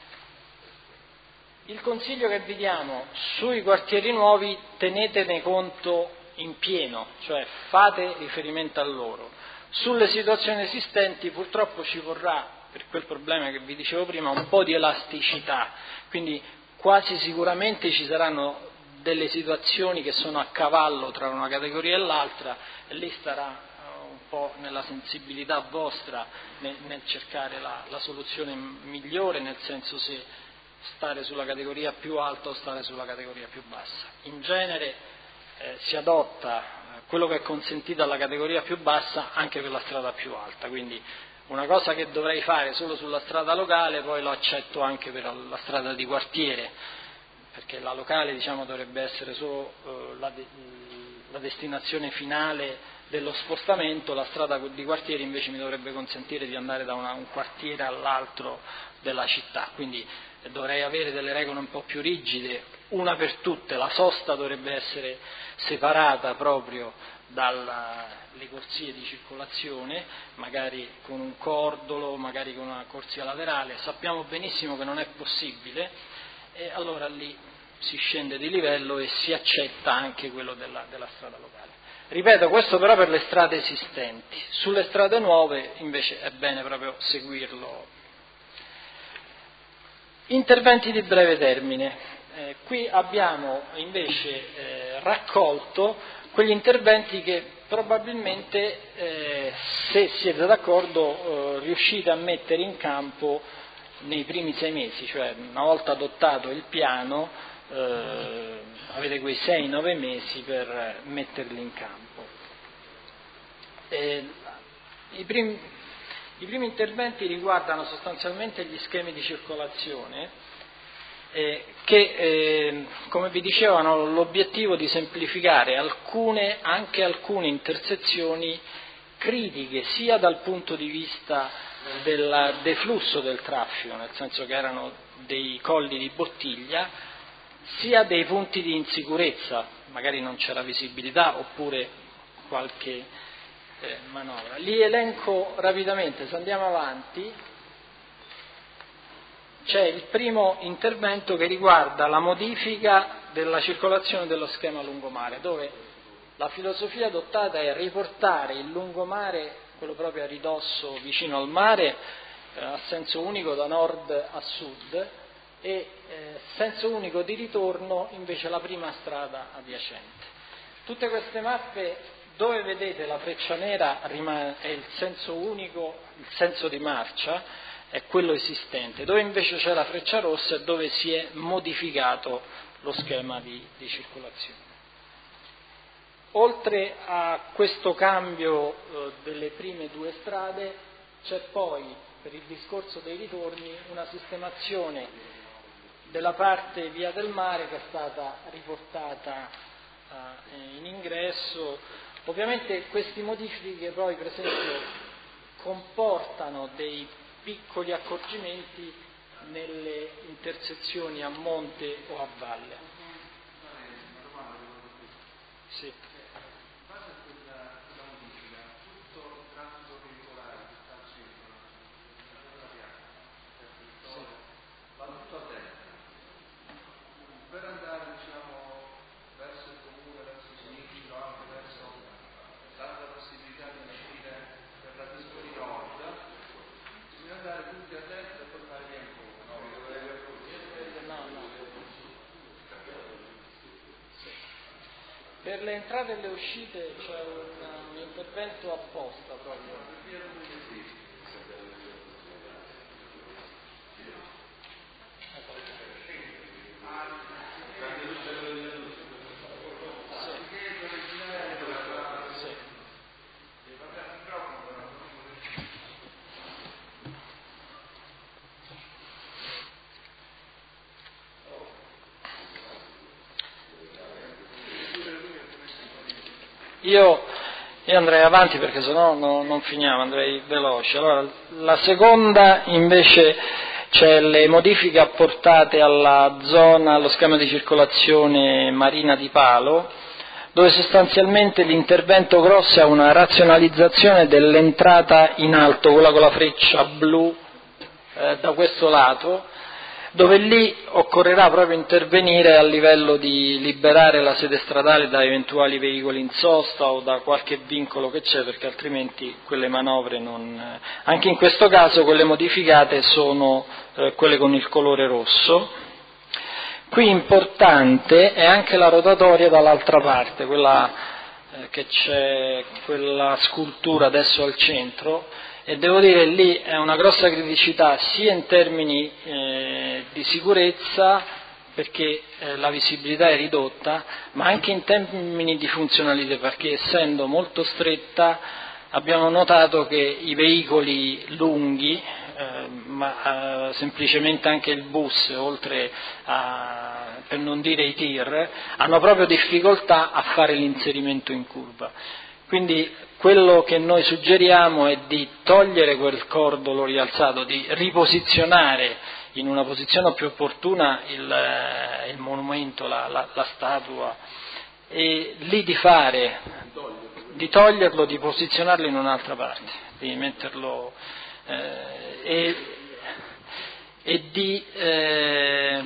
Il consiglio che vi diamo sui quartieri nuovi, tenetene conto in pieno, cioè fate riferimento a loro. Sulle situazioni esistenti purtroppo ci vorrà, per quel problema che vi dicevo prima, un po' di elasticità, quindi quasi sicuramente ci saranno delle situazioni che sono a cavallo tra una categoria e l'altra, e lì starà po' nella sensibilità vostra nel, nel cercare la, la soluzione migliore, nel senso se stare sulla categoria più alta o stare sulla categoria più bassa. In genere eh, si adotta eh, quello che è consentito alla categoria più bassa anche per la strada più alta, quindi una cosa che dovrei fare solo sulla strada locale poi lo accetto anche per la strada di quartiere, perché la locale, diciamo, dovrebbe essere solo eh, la, de- la destinazione finale dello spostamento, la strada di quartiere invece mi dovrebbe consentire di andare da una, un quartiere all'altro della città, quindi eh, dovrei avere delle regole un po' più rigide, una per tutte, la sosta dovrebbe essere separata proprio dalle corsie di circolazione, magari con un cordolo, magari con una corsia laterale. Sappiamo benissimo che non è possibile e allora lì si scende di livello e si accetta anche quello della, della strada locale. Ripeto, questo però per le strade esistenti. Sulle strade nuove invece è bene proprio seguirlo. Interventi di breve termine. Eh, qui abbiamo invece eh, raccolto quegli interventi che probabilmente, eh, se siete d'accordo, eh, riuscite a mettere in campo nei primi sei mesi, cioè una volta adottato il piano eh, avete quei sei nove mesi per metterli in campo. Eh, i, primi, I primi interventi riguardano sostanzialmente gli schemi di circolazione Eh, che, eh, come vi dicevo, hanno l'obiettivo di semplificare alcune, anche alcune intersezioni critiche, sia dal punto di vista del deflusso del traffico, nel senso che erano dei colli di bottiglia, sia dei punti di insicurezza, magari non c'era visibilità oppure qualche eh, manovra. Li elenco rapidamente, se andiamo avanti. C'è il primo intervento che riguarda la modifica della circolazione dello schema lungomare, dove la filosofia adottata è riportare il lungomare, quello proprio a ridosso vicino al mare, eh, a senso unico da nord a sud e eh, senso unico di ritorno invece la prima strada adiacente. Tutte queste mappe dove vedete la freccia nera è il senso unico, il senso di marcia, è quello esistente, dove invece c'è la freccia rossa è dove si è modificato lo schema di, di circolazione. Oltre a questo cambio eh, delle prime due strade c'è poi, per il discorso dei ritorni, una sistemazione della parte via del mare che è stata riportata eh, in ingresso. Ovviamente queste modifiche poi, per esempio, comportano dei piccoli accorgimenti nelle intersezioni a monte o a valle. Sì. Per andare, diciamo, verso il comune, verso il sinistra, anche verso tanta possibilità di uscire per la pista di nord, bisogna andare tutti a destra e tornare via in fuoco. No, mi dovrei aver no, no. Per le entrate e le uscite c'è un, un intervento apposta proprio. Io, io andrei avanti perché sennò no, non finiamo, andrei veloce. Allora, la seconda invece c'è le modifiche apportate alla zona, allo schema di circolazione Marina di Palo, dove sostanzialmente l'intervento grosso è una razionalizzazione dell'entrata in alto, quella con la freccia blu eh, da questo lato, dove lì occorrerà proprio intervenire a livello di liberare la sede stradale da eventuali veicoli in sosta o da qualche vincolo che c'è, perché altrimenti quelle manovre non... Anche in questo caso quelle modificate sono eh, quelle con il colore rosso. Qui importante è anche la rotatoria dall'altra parte, quella eh, che c'è quella scultura adesso al centro, e devo dire lì è una grossa criticità sia in termini eh, di sicurezza, perché eh, la visibilità è ridotta, ma anche in termini di funzionalità, perché essendo molto stretta abbiamo notato che i veicoli lunghi, eh, ma eh, semplicemente anche il bus, oltre a, per non dire i tir, hanno proprio difficoltà a fare l'inserimento in curva. Quindi quello che noi suggeriamo è di togliere quel cordolo rialzato, di riposizionare in una posizione più opportuna il, il monumento, la, la, la statua, e lì di fare, di toglierlo, di posizionarlo in un'altra parte, di metterlo eh, e, e di eh,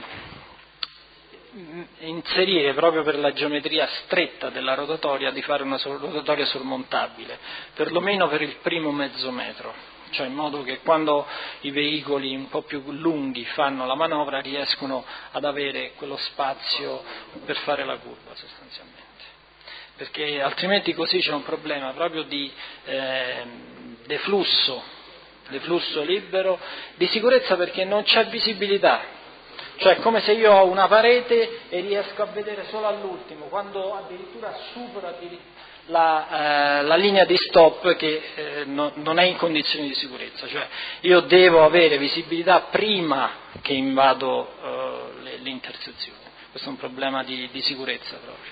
inserire proprio per la geometria stretta della rotatoria, di fare una rotatoria sormontabile, perlomeno per il primo mezzo metro, cioè in modo che quando i veicoli un po' più lunghi fanno la manovra riescono ad avere quello spazio per fare la curva sostanzialmente, perché altrimenti così c'è un problema proprio di eh, deflusso, deflusso libero, di sicurezza, perché non c'è visibilità. Cioè è come se io ho una parete e riesco a vedere solo all'ultimo, quando addirittura supero la, eh, la linea di stop, che eh, no, non è in condizioni di sicurezza. Cioè io devo avere visibilità prima che invado eh, le, le intersezioni. Questo è un problema di, di sicurezza proprio.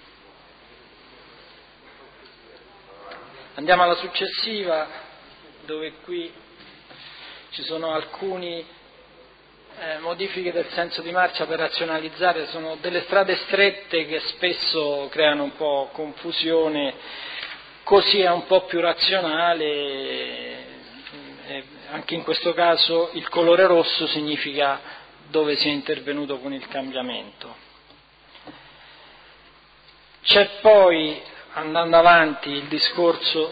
Andiamo alla successiva, dove qui ci sono alcuni Eh, modifiche del senso di marcia per razionalizzare. Sono delle strade strette che spesso creano un po' confusione, così è un po' più razionale, eh, anche in questo caso il colore rosso significa dove si è intervenuto con il cambiamento. C'è poi, andando avanti, il discorso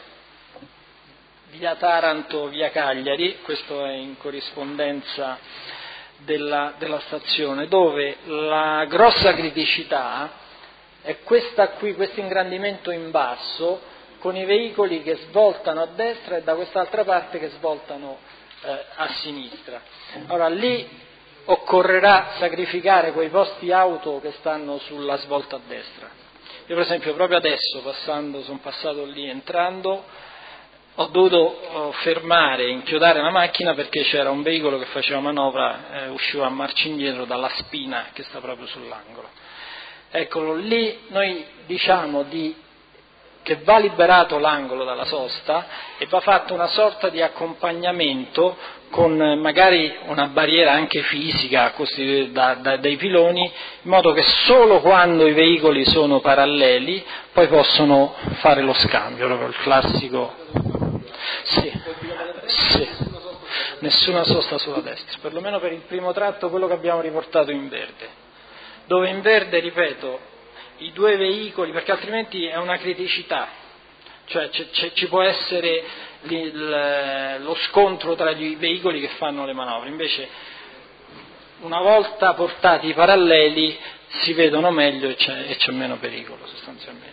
via Taranto, via Cagliari, questo è in corrispondenza della, della stazione, dove la grossa criticità è questa qui, questo ingrandimento in basso, con i veicoli che svoltano a destra e da quest'altra parte che svoltano eh, a sinistra. Ora lì occorrerà sacrificare quei posti auto che stanno sulla svolta a destra. Io per esempio proprio adesso, passando, sono passato lì entrando, ho dovuto fermare, inchiodare la macchina perché c'era un veicolo che faceva manovra, eh, usciva a marcia indietro dalla spina che sta proprio sull'angolo. Eccolo, lì noi diciamo di, che va liberato l'angolo dalla sosta e va fatto una sorta di accompagnamento con magari una barriera anche fisica costituita da, da, dai piloni, in modo che solo quando i veicoli sono paralleli poi possono fare lo scambio, proprio il classico. Sì, sì, nessuna sosta sulla destra, perlomeno per il primo tratto, quello che abbiamo riportato in verde, dove in verde, ripeto, i due veicoli, perché altrimenti è una criticità, cioè c- c- ci può essere il, lo scontro tra i veicoli che fanno le manovre, invece una volta portati i paralleli si vedono meglio e c'è, e c'è meno pericolo sostanzialmente.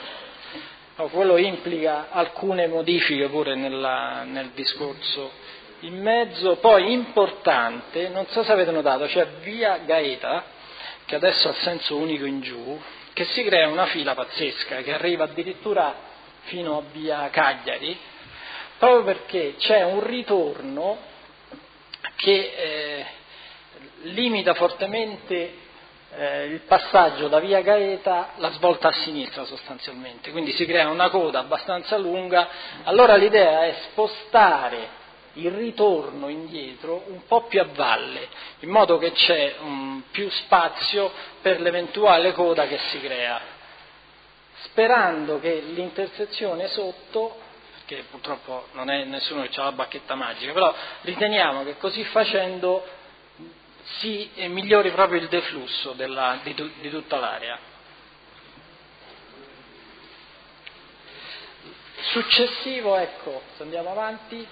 Quello implica alcune modifiche pure nella, nel discorso in mezzo. Poi importante, non so se avete notato, c'è via Gaeta, che adesso ha senso unico in giù, che si crea una fila pazzesca che arriva addirittura fino a via Cagliari, proprio perché c'è un ritorno che eh, limita fortemente Eh, il passaggio da via Gaeta, la svolta a sinistra sostanzialmente, quindi si crea una coda abbastanza lunga. Allora l'idea è spostare il ritorno indietro un po' più a valle, in modo che c'è um, più spazio per l'eventuale coda che si crea, sperando che l'intersezione sotto, perché purtroppo non è nessuno che ha la bacchetta magica, però riteniamo che così facendo si migliori proprio il deflusso della, di, di tutta l'area. Successivo, ecco, se andiamo avanti,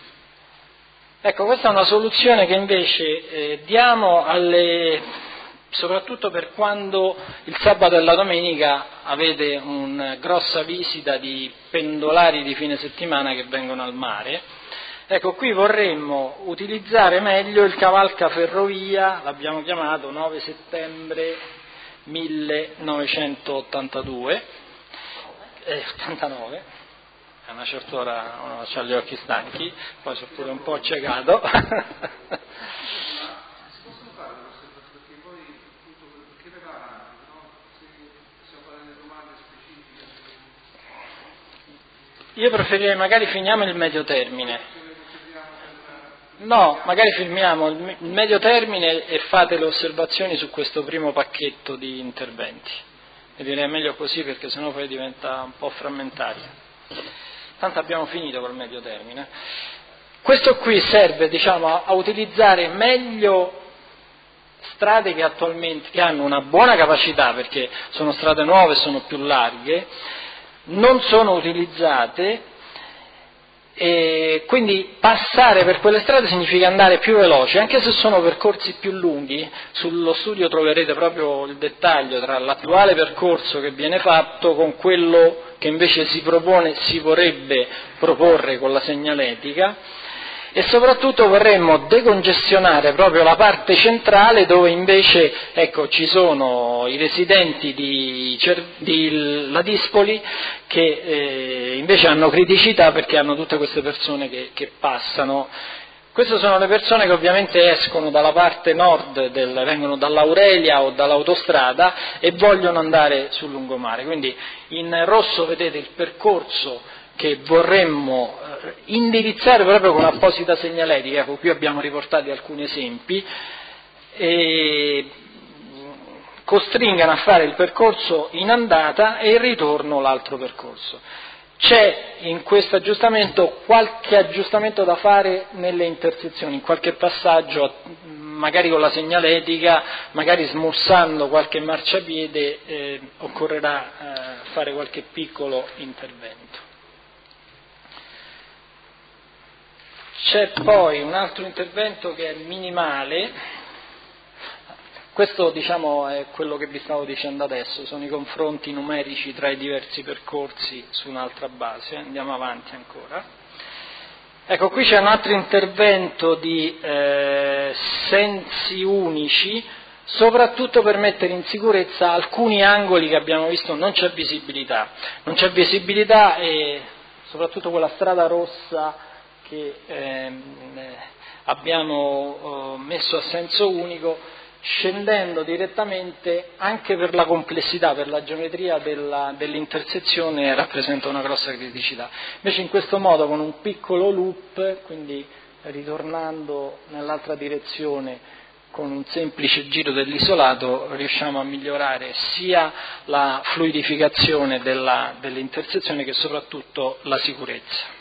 ecco, questa è una soluzione che invece eh, diamo alle soprattutto per quando il sabato e la domenica avete una grossa visita di pendolari di fine settimana che vengono al mare. Ecco, qui vorremmo utilizzare meglio il cavalca ferrovia, l'abbiamo chiamato nove settembre millenovecentottantadue, eh, ottantanove, a una certa ora uno ha gli occhi stanchi, poi sono pure un po' accecato. Io preferirei magari finiamo il medio termine. No, magari firmiamo il medio termine e fate le osservazioni su questo primo pacchetto di interventi. E direi meglio così perché sennò poi diventa un po' frammentario. Tanto abbiamo finito col medio termine. Questo qui serve, diciamo, a, a utilizzare meglio strade che attualmente che hanno una buona capacità perché sono strade nuove, sono più larghe, non sono utilizzate. E quindi passare per quelle strade significa andare più veloci, anche se sono percorsi più lunghi. Sullo studio troverete proprio il dettaglio tra l'attuale percorso che viene fatto con quello che invece si propone, si vorrebbe proporre con la segnaletica, e soprattutto vorremmo decongestionare proprio la parte centrale dove invece ecco, ci sono i residenti di, di Ladispoli che eh, invece hanno criticità perché hanno tutte queste persone che, che passano. Queste sono le persone che ovviamente escono dalla parte nord, del, vengono dall'Aurelia o dall'autostrada e vogliono andare sul lungomare. Quindi in rosso vedete il percorso che vorremmo indirizzare proprio con apposita segnaletica, ecco, qui abbiamo riportati alcuni esempi, e costringano a fare il percorso in andata e il ritorno l'altro percorso. C'è in questo aggiustamento qualche aggiustamento da fare nelle intersezioni, in qualche passaggio, magari con la segnaletica, magari smussando qualche marciapiede, eh, occorrerà eh, fare qualche piccolo intervento. C'è poi un altro intervento che è minimale, questo diciamo è quello che vi stavo dicendo adesso, sono i confronti numerici tra i diversi percorsi su un'altra base, andiamo avanti ancora. Ecco, qui c'è un altro intervento di eh, sensi unici, soprattutto per mettere in sicurezza alcuni angoli che abbiamo visto non c'è visibilità, non c'è visibilità e soprattutto quella strada rossa che ehm, abbiamo eh, messo a senso unico, scendendo direttamente anche per la complessità, per la geometria della, dell'intersezione rappresenta una grossa criticità. Invece in questo modo con un piccolo loop, quindi ritornando nell'altra direzione con un semplice giro dell'isolato, riusciamo a migliorare sia la fluidificazione della, dell'intersezione che soprattutto la sicurezza.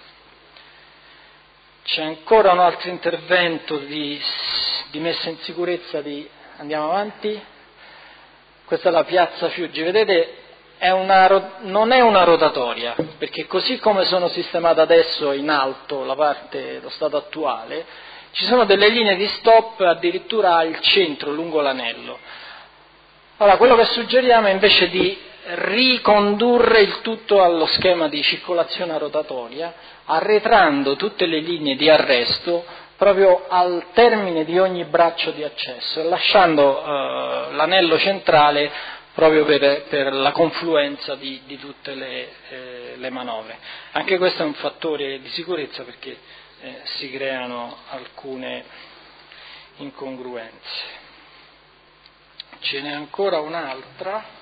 C'è ancora un altro intervento di, di messa in sicurezza di... Andiamo avanti. Questa è la piazza Fiuggi. Vedete, è una, non è una rotatoria, perché così come sono sistemate adesso in alto la parte, lo stato attuale, ci sono delle linee di stop addirittura al centro, lungo l'anello. Allora, quello che suggeriamo è invece di ricondurre il tutto allo schema di circolazione rotatoria, arretrando tutte le linee di arresto proprio al termine di ogni braccio di accesso e lasciando eh, l'anello centrale proprio per, per la confluenza di, di tutte le, eh, le manovre. Anche questo è un fattore di sicurezza perché eh, si creano alcune incongruenze. Ce n'è ancora un'altra.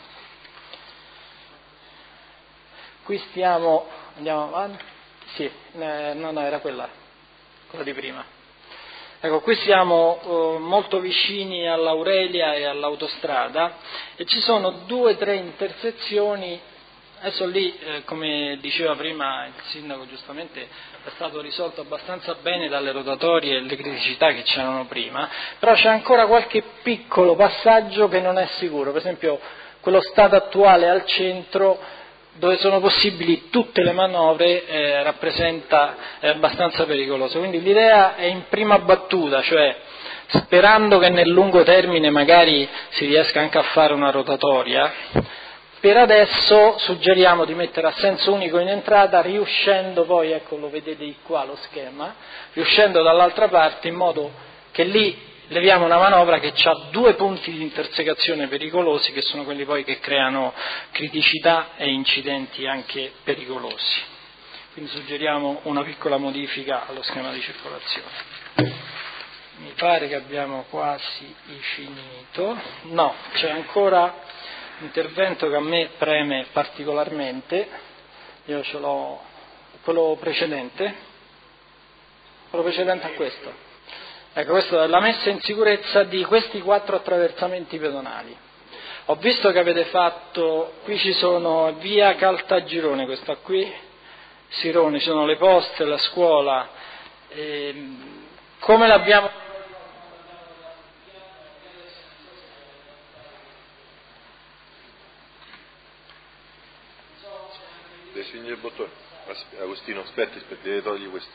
Qui stiamo, andiamo avanti, sì, eh, no, no, era quella, quella di prima. Ecco, qui siamo eh, molto vicini all'Aurelia e all'autostrada e ci sono due o tre intersezioni, adesso lì, eh, come diceva prima il sindaco giustamente, è stato risolto abbastanza bene dalle rotatorie e le criticità che c'erano prima, però c'è ancora qualche piccolo passaggio che non è sicuro, per esempio quello stato attuale al centro dove sono possibili tutte le manovre eh, rappresenta è abbastanza pericoloso. Quindi l'idea è in prima battuta, cioè sperando che nel lungo termine magari si riesca anche a fare una rotatoria, per adesso suggeriamo di mettere a senso unico in entrata, riuscendo poi, ecco lo vedete qua lo schema, riuscendo dall'altra parte in modo che lì leviamo una manovra che ha due punti di intersecazione pericolosi, che sono quelli poi che creano criticità e incidenti anche pericolosi. Quindi suggeriamo una piccola modifica allo schema di circolazione. Mi pare che abbiamo quasi finito. No, c'è ancora un intervento che a me preme particolarmente. Io ce l'ho, quello precedente, quello precedente a questo. Ecco, questa è la messa in sicurezza di questi quattro attraversamenti pedonali. Ho visto che avete fatto, qui ci sono via Caltagirone, questa qui, Sirone, ci sono le poste, la scuola. Ehm, come l'abbiamo... Signor Bottone, Agostino, aspetti, aspetti, deve togliere questo.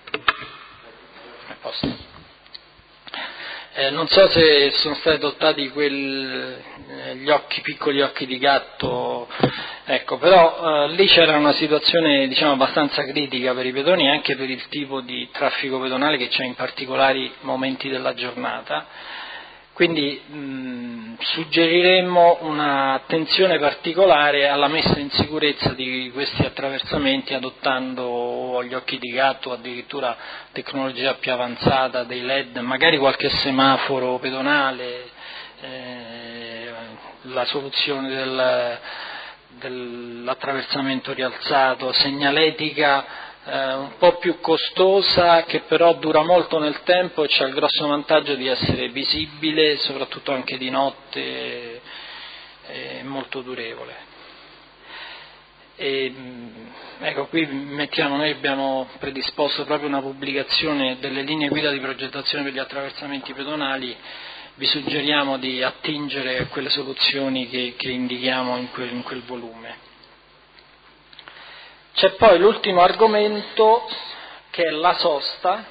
Eh, non so se sono stati adottati quel, eh, gli occhi, piccoli occhi di gatto, ecco, però eh, lì c'era una situazione diciamo abbastanza critica per i pedoni e anche per il tipo di traffico pedonale che c'è in particolari momenti della giornata. Quindi mh, suggeriremmo un'attenzione particolare alla messa in sicurezza di questi attraversamenti adottando gli occhi di gatto o addirittura tecnologia più avanzata, dei L E D, magari qualche semaforo pedonale, eh, la soluzione del, dell'attraversamento rialzato, segnaletica Eh, un po' più costosa che però dura molto nel tempo e c'ha il grosso vantaggio di essere visibile, soprattutto anche di notte, è molto durevole. E, ecco, qui mettiamo, noi abbiamo predisposto proprio una pubblicazione delle linee guida di progettazione per gli attraversamenti pedonali, vi suggeriamo di attingere a quelle soluzioni che, che indichiamo in quel, in quel volume. C'è poi l'ultimo argomento che è la sosta,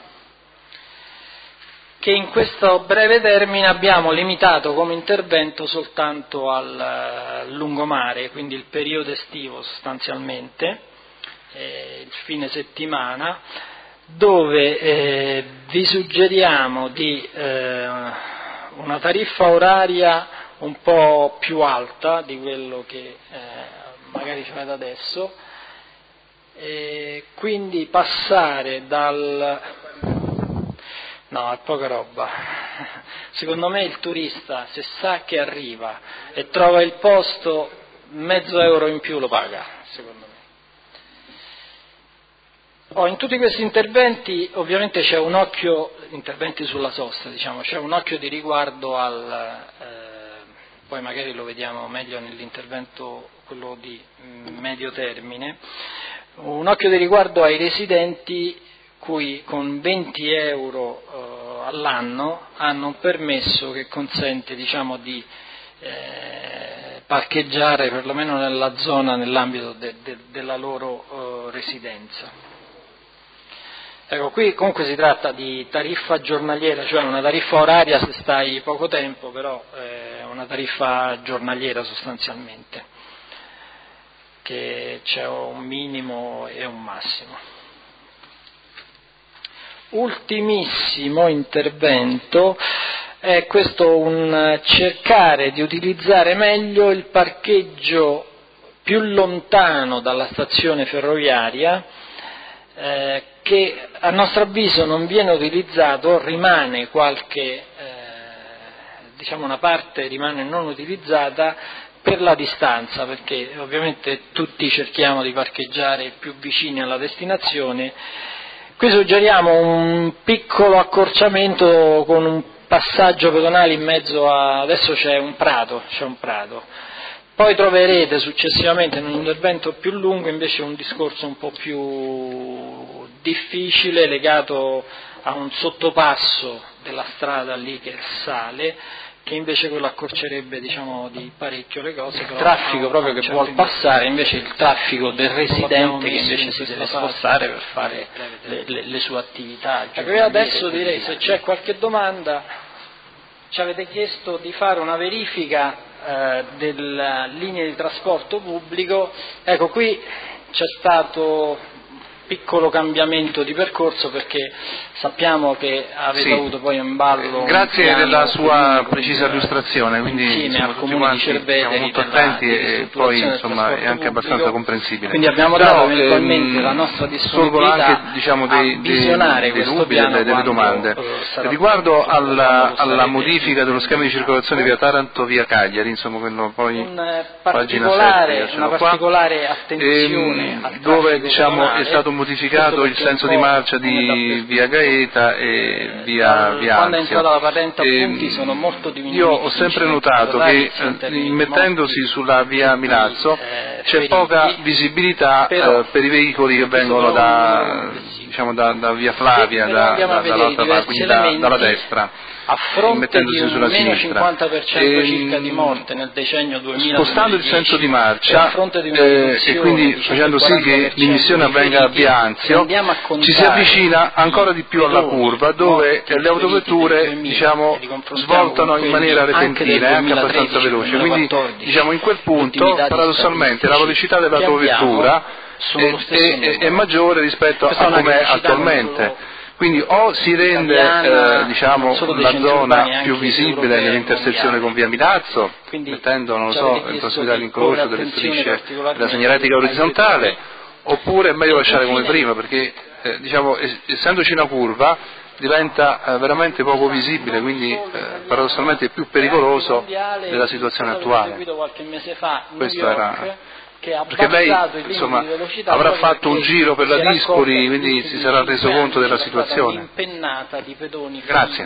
che in questo breve termine abbiamo limitato come intervento soltanto al lungomare, quindi il periodo estivo sostanzialmente, eh, il fine settimana, dove eh, vi suggeriamo di eh, una tariffa oraria un po' più alta di quello che eh, magari fate adesso, e quindi passare dal... no, è poca roba. Secondo me il turista, se sa che arriva e trova il posto, mezzo euro in più lo paga, secondo me. Oh, in tutti questi interventi ovviamente c'è un occhio, interventi sulla sosta, diciamo, c'è un occhio di riguardo al... Eh, poi magari lo vediamo meglio nell'intervento, quello di medio termine, un occhio di riguardo ai residenti cui con venti euro eh, all'anno hanno un permesso che consente diciamo, di eh, parcheggiare perlomeno nella zona, nell'ambito de, de, della loro eh, residenza. Ecco, qui comunque si tratta di tariffa giornaliera, cioè una tariffa oraria se stai poco tempo, però è una tariffa giornaliera sostanzialmente, che c'è un minimo e un massimo. Ultimissimo intervento è questo, un cercare di utilizzare meglio il parcheggio più lontano dalla stazione ferroviaria, eh, che a nostro avviso non viene utilizzato, rimane qualche, eh, diciamo una parte rimane non utilizzata per la distanza, perché ovviamente tutti cerchiamo di parcheggiare più vicini alla destinazione. Qui suggeriamo un piccolo accorciamento con un passaggio pedonale in mezzo a... adesso c'è un prato, c'è un prato. Poi troverete successivamente in un intervento più lungo invece un discorso un po' più difficile legato a un sottopasso della strada lì che sale, che invece quello accorcerebbe, diciamo, di parecchio le cose. Il traffico proprio che vuol passare, invece il traffico del residente che invece si deve spostare per fare le, le, le sue attività. Ecco, io adesso direi, se c'è qualche domanda, ci avete chiesto di fare una verifica eh, della linea di trasporto pubblico. Ecco, qui c'è stato piccolo cambiamento di percorso perché sappiamo che avete sì. avuto poi in ballo grazie della sua precisa illustrazione, quindi insomma, al tutti comune di Cerveteri siamo molto attenti e poi insomma è anche abbastanza comprensibile. Quindi abbiamo dato Però, eventualmente ehm, la nostra sorgono disponibilità anche diciamo, dei, a visionare dei, dei questo dubbi, piano delle, delle domande. Riguardo alla, alla modifica dello schema di circolazione via Taranto via Cagliari, insomma quello poi un particolare, sette, una particolare attenzione ehm, al dove diciamo, pedonale, è stato modificato il senso di marcia di via Gaeta e via, via quando è Anzio. entrata la patente a punti Ehm, sono molto diminuiti. Io ho sempre notato che eh, immettendosi sulla via Milazzo c'è poca visibilità eh, per i veicoli che vengono da, diciamo, da, da via Flavia, da, da, dall'altra parte, quindi da, dalla destra, a fronte di un sulla meno sinistra. cinquanta per cento E, circa di morte nel decennio duemila spostando il senso di marcia a fronte di una eh, e quindi facendo sì che l'immissione avvenga a via Anzio, ci si avvicina ancora di più alla curva dove le autovetture diciamo, svoltano in maniera repentina e anche abbastanza veloce, quindi diciamo, in quel punto paradossalmente la velocità dell'autovettura è, è, è maggiore rispetto a come è attualmente. Quindi o si rende eh, diciamo, la zona più visibile nell'intersezione con via Milazzo, mettendo, non lo so, in prossimità dell'incrocio delle strisce della segnaletica orizzontale, oppure è meglio lasciare come prima, perché eh, diciamo, essendoci una curva diventa eh, veramente poco visibile, quindi eh, paradossalmente è più pericoloso della situazione attuale. Questo era... Perché lei insomma, avrà fatto un giro per la Dispoli, quindi si sarà reso conto della situazione. Grazie.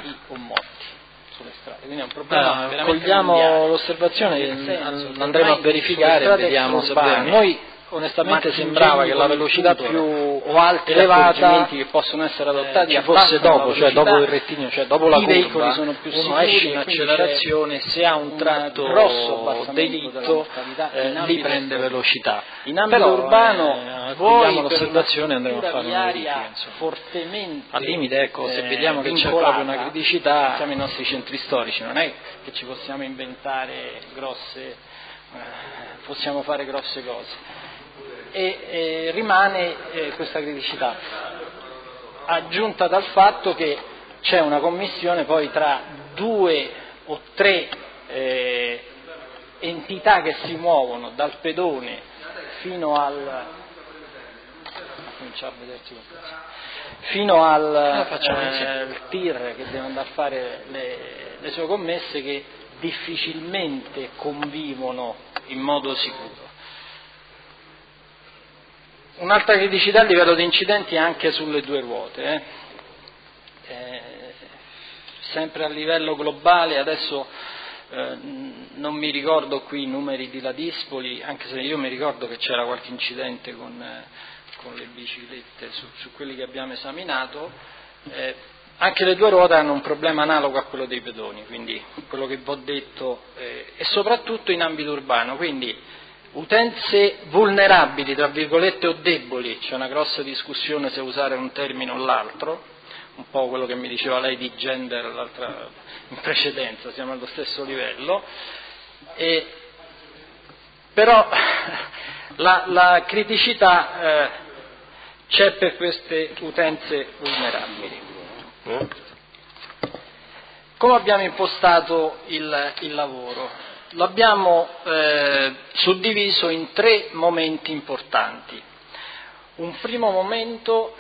Quindi è un problema. Ah, cogliamo l'osservazione, andremo a verificare e vediamo se è vero. Noi onestamente sembrava che la velocità più o alta elevata che possono essere adottati ci fosse dopo, cioè dopo il rettilineo, cioè dopo la curva. I veicoli sono più sicuri, uno esce in accelerazione, se ha un tratto grosso delitto eh, lì prende velocità. In ambito Però, urbano eh, vogliamo l'osservazione e andremo a fare una verifica. Al limite, ecco, se vediamo che c'è proprio una criticità, siamo i nostri centri storici, non è che ci possiamo inventare grosse, eh, possiamo fare grosse cose. E eh, rimane eh, questa criticità, aggiunta dal fatto che c'è una commissione poi tra due o tre eh, entità che si muovono dal pedone fino al fino al eh, tir che deve andare a fare le, le sue commesse, che difficilmente convivono in modo sicuro. Un'altra criticità a livello di incidenti anche sulle due ruote, eh. Eh, sempre a livello globale, adesso eh, non mi ricordo qui i numeri di La Dispoli, anche se io mi ricordo che c'era qualche incidente con, eh, con le biciclette su, su quelli che abbiamo esaminato, eh, anche le due ruote hanno un problema analogo a quello dei pedoni, quindi quello che vi ho detto, eh, e soprattutto in ambito urbano, quindi utenze vulnerabili, tra virgolette, o deboli, c'è una grossa discussione se usare un termine o l'altro, un po' quello che mi diceva lei di gender l'altra, in precedenza, siamo allo stesso livello, e, però la, la criticità eh, c'è per queste utenze vulnerabili. Come abbiamo impostato il, il lavoro? L'abbiamo eh, suddiviso in tre momenti importanti. Un primo momento,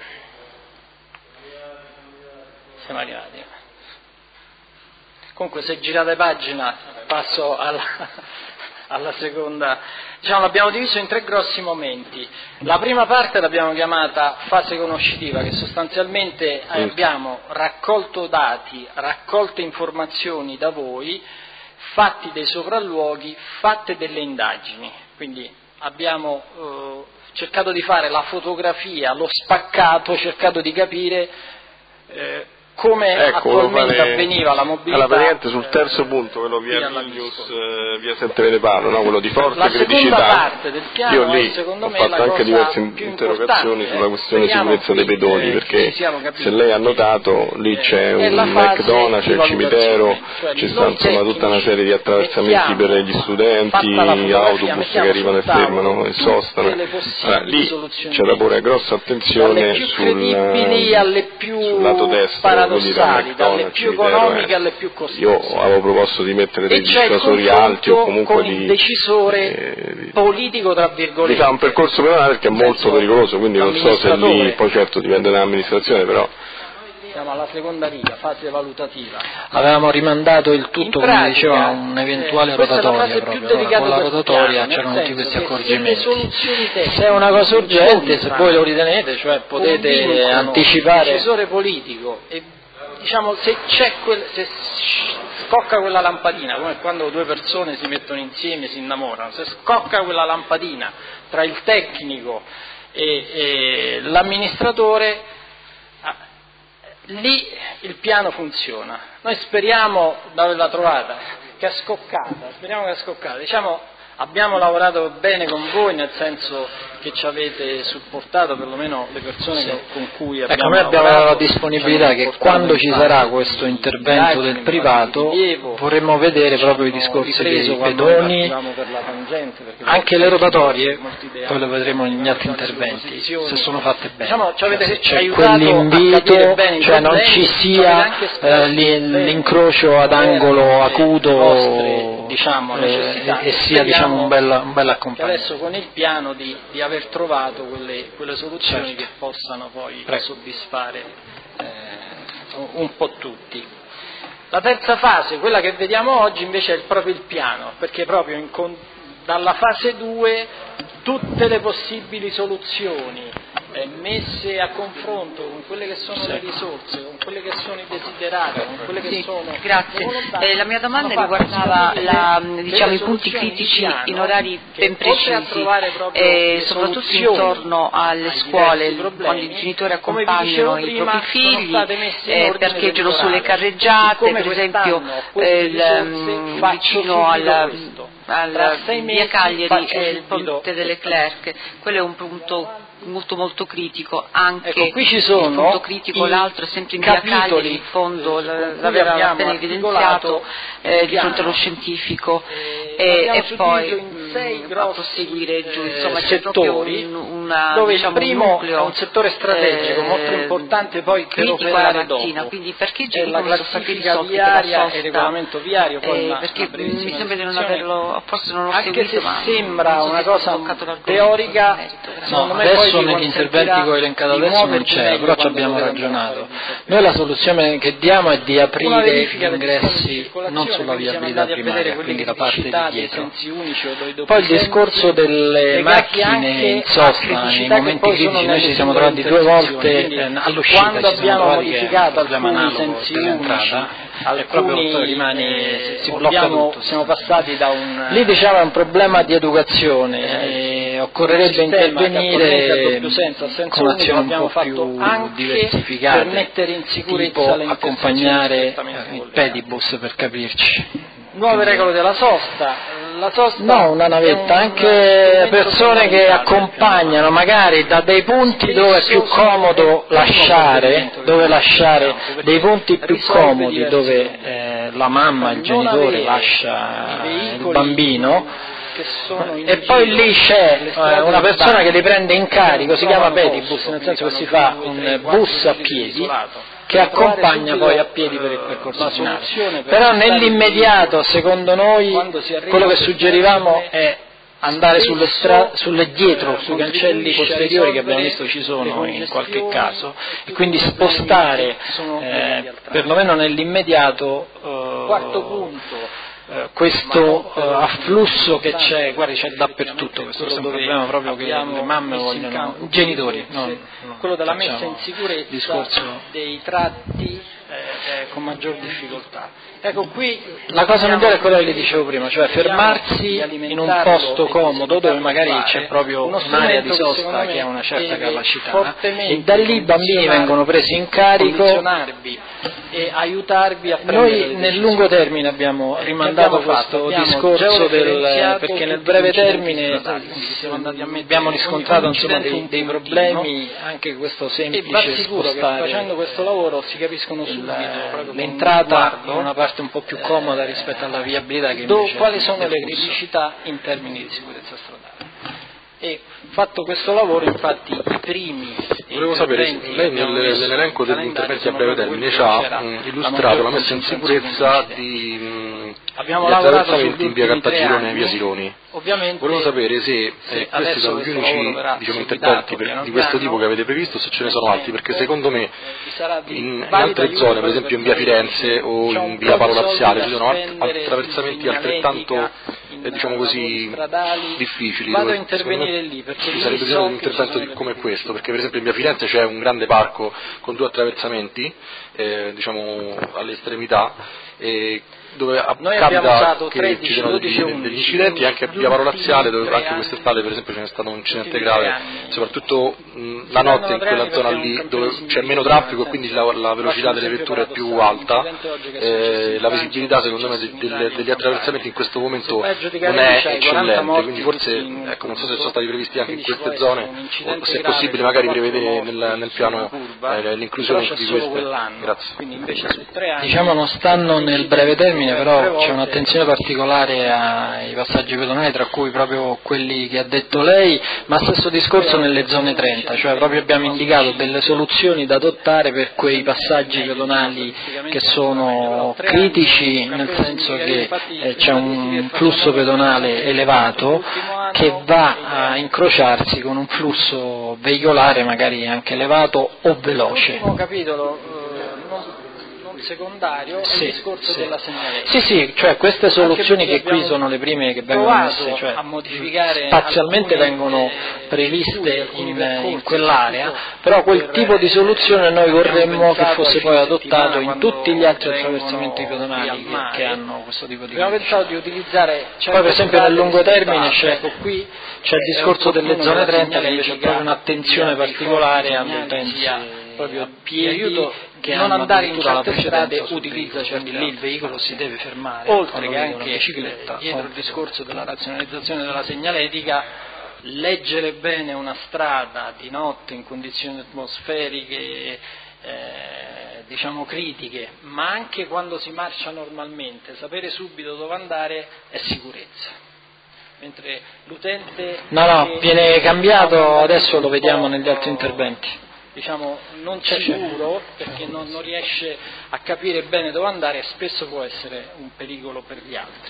siamo arrivati, comunque se girate pagina passo alla, alla seconda, diciamo l'abbiamo diviso in tre grossi momenti. La prima parte l'abbiamo chiamata fase conoscitiva, che sostanzialmente abbiamo raccolto dati, raccolto informazioni da voi, fatti dei sopralluoghi, fatte delle indagini, quindi abbiamo eh, cercato di fare la fotografia, lo spaccato, cercato di capire eh, come ecco, attualmente fare... avveniva la mobilità. Allora, praticamente sul terzo punto, quello via Vilnius, eh, via Sette Venepano, no? Quello di forte la criticità, parte del piano io lì è, secondo ho me, fatto anche diverse interrogazioni sulla questione sicurezza dei pedoni, perché se lei ha notato lì c'è un McDonald's, c'è il cimitero, cioè, ci sta insomma tutta una serie di attraversamenti per gli studenti, autobus che arrivano e fermano e sostano. Allora, lì c'è da porre grossa attenzione sul, alle più sul lato destro, paradossali, dalle più economiche eh. alle più costose. Io avevo proposto di mettere dei dissuasori alti o comunque con di il decisore eh, politico tra virgolette. Di fare un percorso penale che è molto pericoloso, quindi non so se lì, poi certo dipende dall'amministrazione, però siamo alla seconda riga, fase valutativa. Avevamo rimandato il tutto, pratica, come diceva, un'eventuale eh, rotatoria proprio. Allora, con la rotatoria c'erano tutti questi accorgimenti. Se è una cosa urgente, se voi lo ritenete, cioè potete anticipare. Il decisore politico e diciamo se c'è quel, se scocca quella lampadina, come quando due persone si mettono insieme, si innamorano, se scocca quella lampadina tra il tecnico e, e l'amministratore, lì il piano funziona. Noi speriamo, da averla trovata, che è scoccata, speriamo che è scoccata. Diciamo, abbiamo lavorato bene con voi, nel senso che ci avete supportato, perlomeno le persone sì. con cui abbiamo ecco, noi abbiamo lavorato, la disponibilità che quando ci sarà questo intervento del privato vorremmo vedere proprio i discorsi dei pedoni, anche le rotatorie, poi lo vedremo negli altri interventi, se sono fatte bene. Diciamo, ci avete se c'è aiutato quell'invito, cioè non ci sia eh, l'incrocio ad angolo acuto, vostre, diciamo, eh, e sia diciamo, un bel, un bel accompagno. Adesso con il piano di, di aver trovato quelle, quelle soluzioni certo. che possano poi Prego. soddisfare eh, un po' tutti. La terza fase, quella che vediamo oggi, invece è proprio il piano, perché proprio in, con, dalla fase due tutte le possibili soluzioni eh, messe a confronto con quelle che sono sì. le risorse, con quelle che sono i desiderati, con quelle che sì, sono grazie. Eh, la mia domanda riguardava la, diciamo, i punti critici in orari ben precisi, eh, soprattutto intorno alle scuole, quando i genitori accompagnano i propri figli, eh, parcheggiano sulle carreggiate, per esempio eh, il, vicino al, al via Cagliari e il ponte delle Clerc. Quello è un punto molto molto critico, anche ecco, qui ci sono il punto critico, l'altro sempre in via Cagliari, in fondo l'aveva appena evidenziato eh, di fronte allo scientifico eh, e poi a proseguire giù, insomma c'è proprio un, una, dove diciamo, il primo un nucleo, è un settore strategico eh, molto importante poi per operare dopo, quindi perché è la classifica viaria e il regolamento viario, poi eh, una, perché una mi sembra di non averlo, forse non l'ho anche seguito, se ma sembra so una se cosa teorica, no, adesso negli interventi che ho elencato adesso non c'è, però ci abbiamo ragionato. Noi la soluzione che diamo è di aprire gli ingressi non sulla viabilità primaria, quindi la parte di dietro. Poi il discorso delle macchine in sosta nei momenti critici, noi ci siamo trovati due volte eh, all'uscita, ci siamo trovati che è un problema analogo dell'entrata, e proprio rimane, si blocca tutto. Siamo passati da un... Lì diciamo è un problema di educazione, e occorrerebbe intervenire con azioni un po' più diversificate, per mettere in sicurezza tipo le accompagnare il pedibus, per capirci. Nuove regole della sosta, la sosta no, una navetta, anche persone che accompagnano magari da dei punti dove è più comodo lasciare, dove lasciare dei punti più comodi dove eh, la mamma, il genitore lascia il bambino, e poi lì c'è eh, una persona che li prende in carico, si chiama pedibus, nel senso che si fa un bus a piedi che accompagna poi a piedi per il percorso finale. Però nell'immediato, secondo noi, quello che suggerivamo è andare sulle, stra- sulle dietro, sui cancelli posteriori che abbiamo visto ci sono in qualche caso, e quindi spostare eh, perlomeno nell'immediato eh, quarto punto Uh, questo uh, afflusso che c'è, guardi, c'è dappertutto, questo è un problema proprio che le mamme vogliono, i genitori, no, no, quello della messa in sicurezza discorso dei tratti eh, eh, con maggior difficoltà. Ecco, qui la cosa migliore è quella che le dicevo prima, cioè fermarsi in un posto comodo dove magari c'è proprio un'area di sosta che ha una certa capacità e da lì i bambini vengono presi in carico e aiutarvi a noi nel lungo termine abbiamo rimandato questo discorso del, perché nel breve termine abbiamo riscontrato insomma dei, dei problemi, anche questo semplice spostare, facendo questo lavoro si capiscono subito l'entrata in una parte un po' più comoda rispetto alla viabilità che invece quali sono le criticità in termini di sicurezza stradale. E fatto questo lavoro, infatti, i primi volevo sapere, lei nell'elenco degli interventi a breve termine ci ha illustrato la messa in sicurezza di, mh, abbiamo di attraversamenti in via Cartagirone e via Sironi. Ovviamente, volevo sapere se, se questi sono gli unici diciamo, interventi per, di questo tipo che avete previsto, se ce ne sono altri, perché secondo me in, in altre zone, per esempio in via Firenze o in via Paolo Laziale, ci sono alt- attraversamenti altrettanto eh, diciamo così difficili, vado dove a intervenire lì perché ci sarebbe bisogno di un intervento di, come questo, perché per esempio in via Firenze c'è un grande parco con due attraversamenti eh, diciamo alle estremità e dove capita che ci siano degli, degli incidenti, anche a via Paolo Laziale dove anche quest'estate per esempio ce n'è stato un incidente grave, soprattutto mh, la notte in quella zona lì dove c'è meno traffico e quindi la, la velocità delle vetture è più alta, eh, la visibilità secondo me de, de, degli attraversamenti in questo momento non è eccellente, quindi forse ecco, non so se sono stati previsti anche in queste zone o se è possibile magari prevedere nel, nel piano eh, l'inclusione di queste. Grazie. Diciamo non stanno nel breve termine, però c'è un'attenzione particolare ai passaggi pedonali, tra cui proprio quelli che ha detto lei, ma stesso discorso nelle zone trenta, cioè proprio abbiamo indicato delle soluzioni da adottare per quei passaggi pedonali che sono critici, nel senso che eh, c'è un flusso pedonale elevato che va a incrociarsi con un flusso veicolare magari anche elevato o veloce. L'ultimo capitolo secondario è sì, il discorso sì. della segnaletica. Sì, sì, cioè queste soluzioni che qui sono le prime che vengono messe, cioè a modificare spazialmente vengono previste in, in quell'area, però quel tipo di soluzione noi vorremmo che fosse poi adottato in tutti gli altri attraversamenti pedonali che, che hanno questo tipo di abbiamo pensato di utilizzare, poi per esempio nel lungo termine c'è, qui c'è il discorso delle zone trenta che invece ha proprio un'attenzione particolare agli utenti proprio a piedi che non andare in certe strade utilizza, cioè lì il veicolo si deve fermare, oltre che anche bicicletta, dietro il discorso della razionalizzazione della segnaletica, leggere bene una strada di notte in condizioni atmosferiche eh, diciamo critiche, ma anche quando si marcia normalmente, sapere subito dove andare è sicurezza. Mentre l'utente no no viene cambiato, adesso lo vediamo negli altri interventi. Diciamo non c'è sicuro perché non, non riesce a capire bene dove andare e spesso può essere un pericolo per gli altri.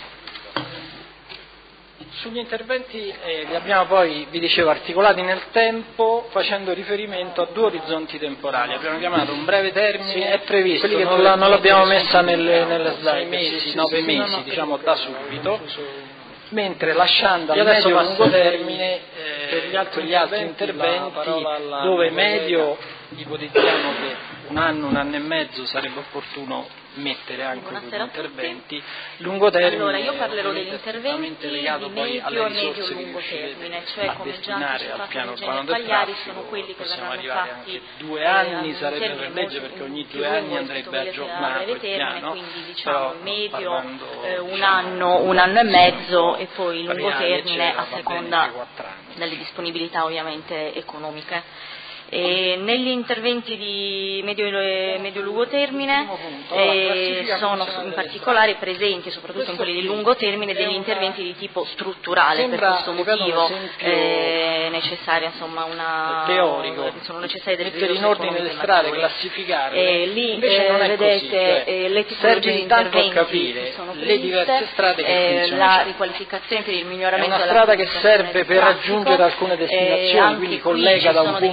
Sugli interventi eh, li abbiamo poi, vi dicevo, articolati nel tempo facendo riferimento a due orizzonti temporali. Abbiamo chiamato un breve termine, sì, è previsto, che non, la, non l'abbiamo messa nelle, nelle slide, mesi, sì, sì, nove sì, mesi, no, no, diciamo da subito. Mentre lasciando al medio lungo termine eh, per gli altri, gli altri interventi dove medio ipotizziamo che un anno, un anno e mezzo sarebbe opportuno mettere anche degli interventi, lungo termine. Allora io parlerò degli interventi di medio, medio e lungo termine, cioè come già anticipato in genere Pagliari sono quelli che verranno fatti due anni sarebbe per legge perché ogni due anni andrebbe aggiornato il piano, quindi diciamo medio eh, un anno, un anno e mezzo e poi lungo termine a seconda delle disponibilità ovviamente economiche. E negli interventi di medio-lungo medio termine eh, sono in particolare presenti, soprattutto in quelli di lungo termine, degli interventi di tipo strutturale. Per questo motivo è necessaria insomma una teorico, sono necessarie delle mettere in ordine le strade, classificare. E lì eh, vedete eh, le tipologie di interventi che sono previste, le diverse strade che eh, la riqualificazione per il miglioramento è una della strada che serve per raggiungere alcune destinazioni, quindi collega da un punto a un altro.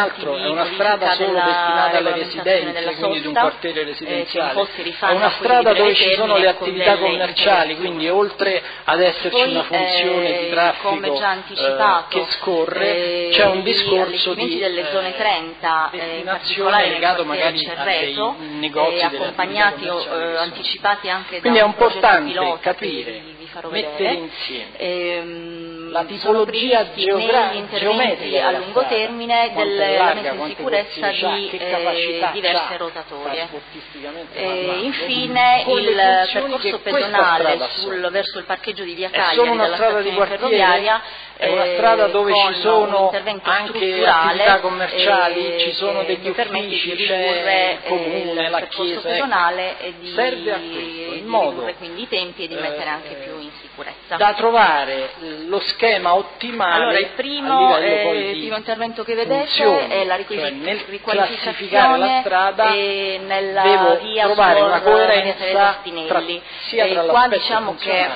altro, è una strada solo destinata alle residenze, quindi di un quartiere residenziale, è una strada dove ci sono le attività commerciali, quindi oltre ad esserci una funzione di traffico eh, che scorre, c'è un discorso di delle zone trenta, eh, in particolare legato magari a dei negozi, accompagnati o eh, anticipati anche quindi da è un importante pilota capire, vi, vi farò mettere vedere. insieme ehm, la tipologia geogra- negli interventi a lungo strada, termine della messa in sicurezza di eh, diverse c'ha, rotatorie. E infine il percorso pedonale sul, verso il parcheggio di Via Cagliari dalla stazione ferroviaria. È una strada dove ci sono anche attività commerciali, ci sono degli uffici, c'è il comune, la chiesa, pedonale e di, serve a questo, in modo quindi i tempi e di mettere anche più in sicurezza. Da trovare lo schema ottimale. Allora il primo, eh, il primo intervento che vedete è la riqualificazione la strada, e nella devo via trovare Suor una coerenza tra, sia tra e qua diciamo che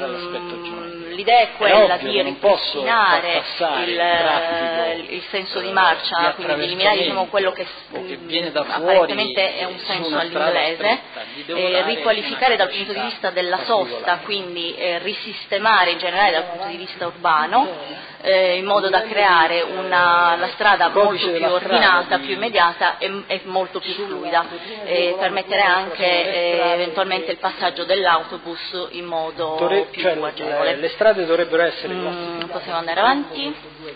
mh, l'idea è quella ovvio, di ripristinare il, il, il senso di marcia, di quindi di eliminare diciamo, quello che, che viene da fuori, apparentemente è un senso all'inglese, eh, riqualificare dal punto di vista della sosta, quindi eh, risistemare in generale dal punto di vista urbano, eh, in modo da creare una, la strada molto più ordinata, più immediata e, e molto più fluida, e permettere anche eh, eventualmente il passaggio dell'autobus in modo Dore, più cioè, agevole. Le strade dovrebbero essere mm, possiamo andare avanti.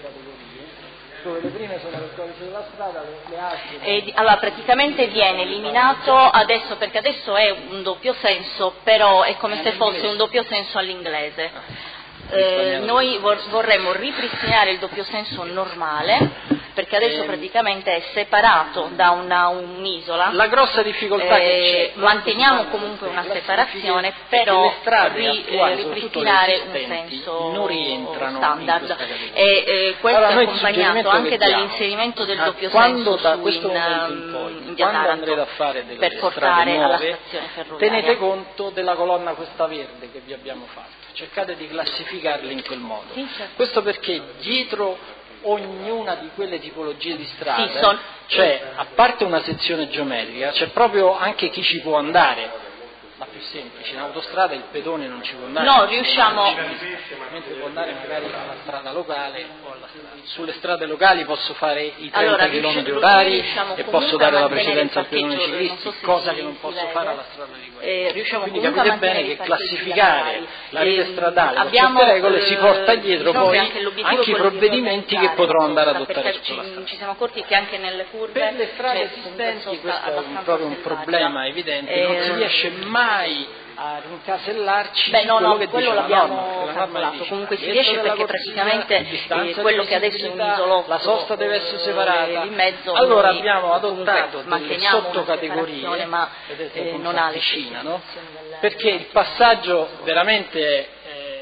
Le prime sono le codici della strada, le, le altre. E, allora praticamente viene eliminato adesso, perché adesso è un doppio senso, però è come se fosse un doppio senso all'inglese. Eh, noi vorremmo ripristinare il doppio senso normale, perché adesso praticamente è separato da una, un'isola. La grossa difficoltà eh, che c'è, manteniamo comunque una separazione, però ri, eh, ripristinare un senso non rientrano standard. E eh, questo allora, è accompagnato anche dall'inserimento del doppio senso da su questo in, in poi, in via Taranto, a fare delle per portare nuove, alla stazione ferroviaria. Tenete conto della colonna questa verde che vi abbiamo fatto, cercate di classificarle in quel modo. Sì, certo. Questo perché dietro ognuna di quelle tipologie di strade sì, son... c'è, a parte una sezione geometrica, c'è proprio anche chi ci può andare. La più semplice, in autostrada il pedone non ci può andare. No, riusciamo. Mentre può andare magari alla strada locale o alla strada. Sulle strade locali posso fare i trenta allora, chilometri orari e posso dare la precedenza precedenza al pedone ciclisti, so cosa che non posso fare alla strada di guerra. Eh, riusciamo Quindi capite bene che classificare la rete stradale con abbiamo, queste regole si porta dietro diciamo poi anche, anche i provvedimenti che potrò andare ad adottare ci, ci siamo accorti che anche nelle curve per le strade esistenti questo è un, proprio un problema evidente, eh, non si riesce mai a rincasellarci. Beh no, no, quello, quello l'abbiamo calcolato, comunque si riesce perché praticamente eh, quello che adesso è un isolotto, la sosta deve essere separata, in mezzo allora abbiamo adottato delle sottocategorie, ma eh, non ha le Cina, no? Perché il passaggio veramente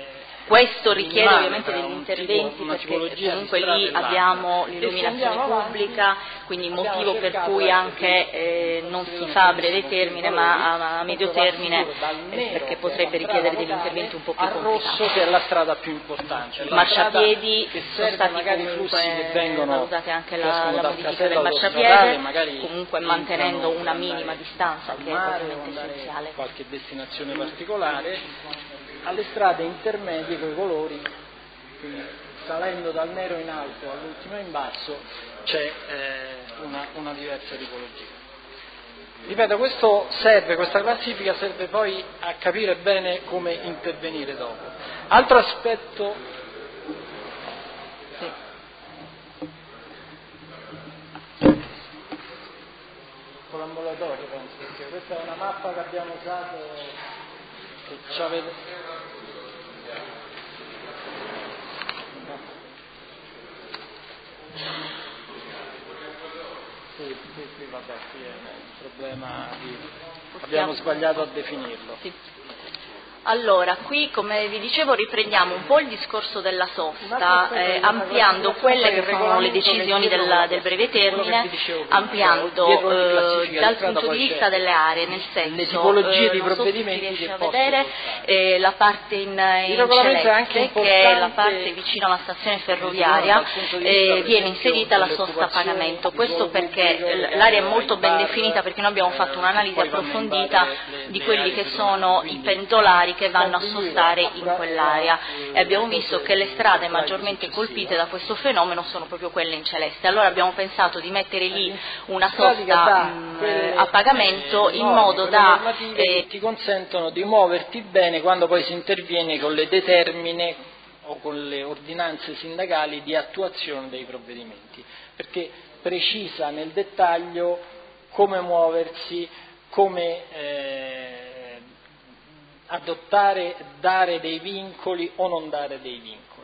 questo richiede ovviamente degli interventi, perché comunque lì abbiamo l'illuminazione pubblica, quindi motivo per cui anche eh, non si fa a breve termine ma a, a medio termine, eh, perché potrebbe richiedere degli interventi un po' più complicati. Che è la strada più importante. I marciapiedi sono stati comunque usate anche la, la modifica del marciapiede, comunque mantenendo una minima distanza che è ovviamente essenziale. Qualche destinazione particolare. Alle strade intermedie con i colori, quindi salendo dal nero in alto all'ultimo in basso c'è eh, una, una diversa tipologia. Ripeto, questo serve, questa classifica serve poi a capire bene come intervenire dopo. Altro aspetto, sì. Con l'ambulatorio penso, perché questa è una mappa che abbiamo usato. Ci avete... Sì, sì, sì, vabbè, sì, è un problema di... abbiamo sbagliato a definirlo. Sì. Allora, qui come vi dicevo riprendiamo un po' il discorso della sosta, eh, ampliando quelle che sono le decisioni del, del breve termine, ampliando eh, dal punto di vista delle aree, nel senso, eh, di non so se si riesce a vedere eh, la parte in, in celeste, che è la parte vicino alla stazione ferroviaria, eh, viene inserita la sosta a pagamento. Questo perché l'area è molto ben definita, perché noi abbiamo fatto un'analisi approfondita di quelli che sono i pendolari che vanno a sostare in quell'area e abbiamo visto che le strade maggiormente colpite da questo fenomeno sono proprio quelle in celeste. Allora abbiamo pensato di mettere lì una sosta mh, a pagamento in modo da eh, ti consentono di muoverti bene quando poi si interviene con le determine o con le ordinanze sindacali di attuazione dei provvedimenti, perché precisa nel dettaglio come muoversi, come eh, adottare, dare dei vincoli o non dare dei vincoli.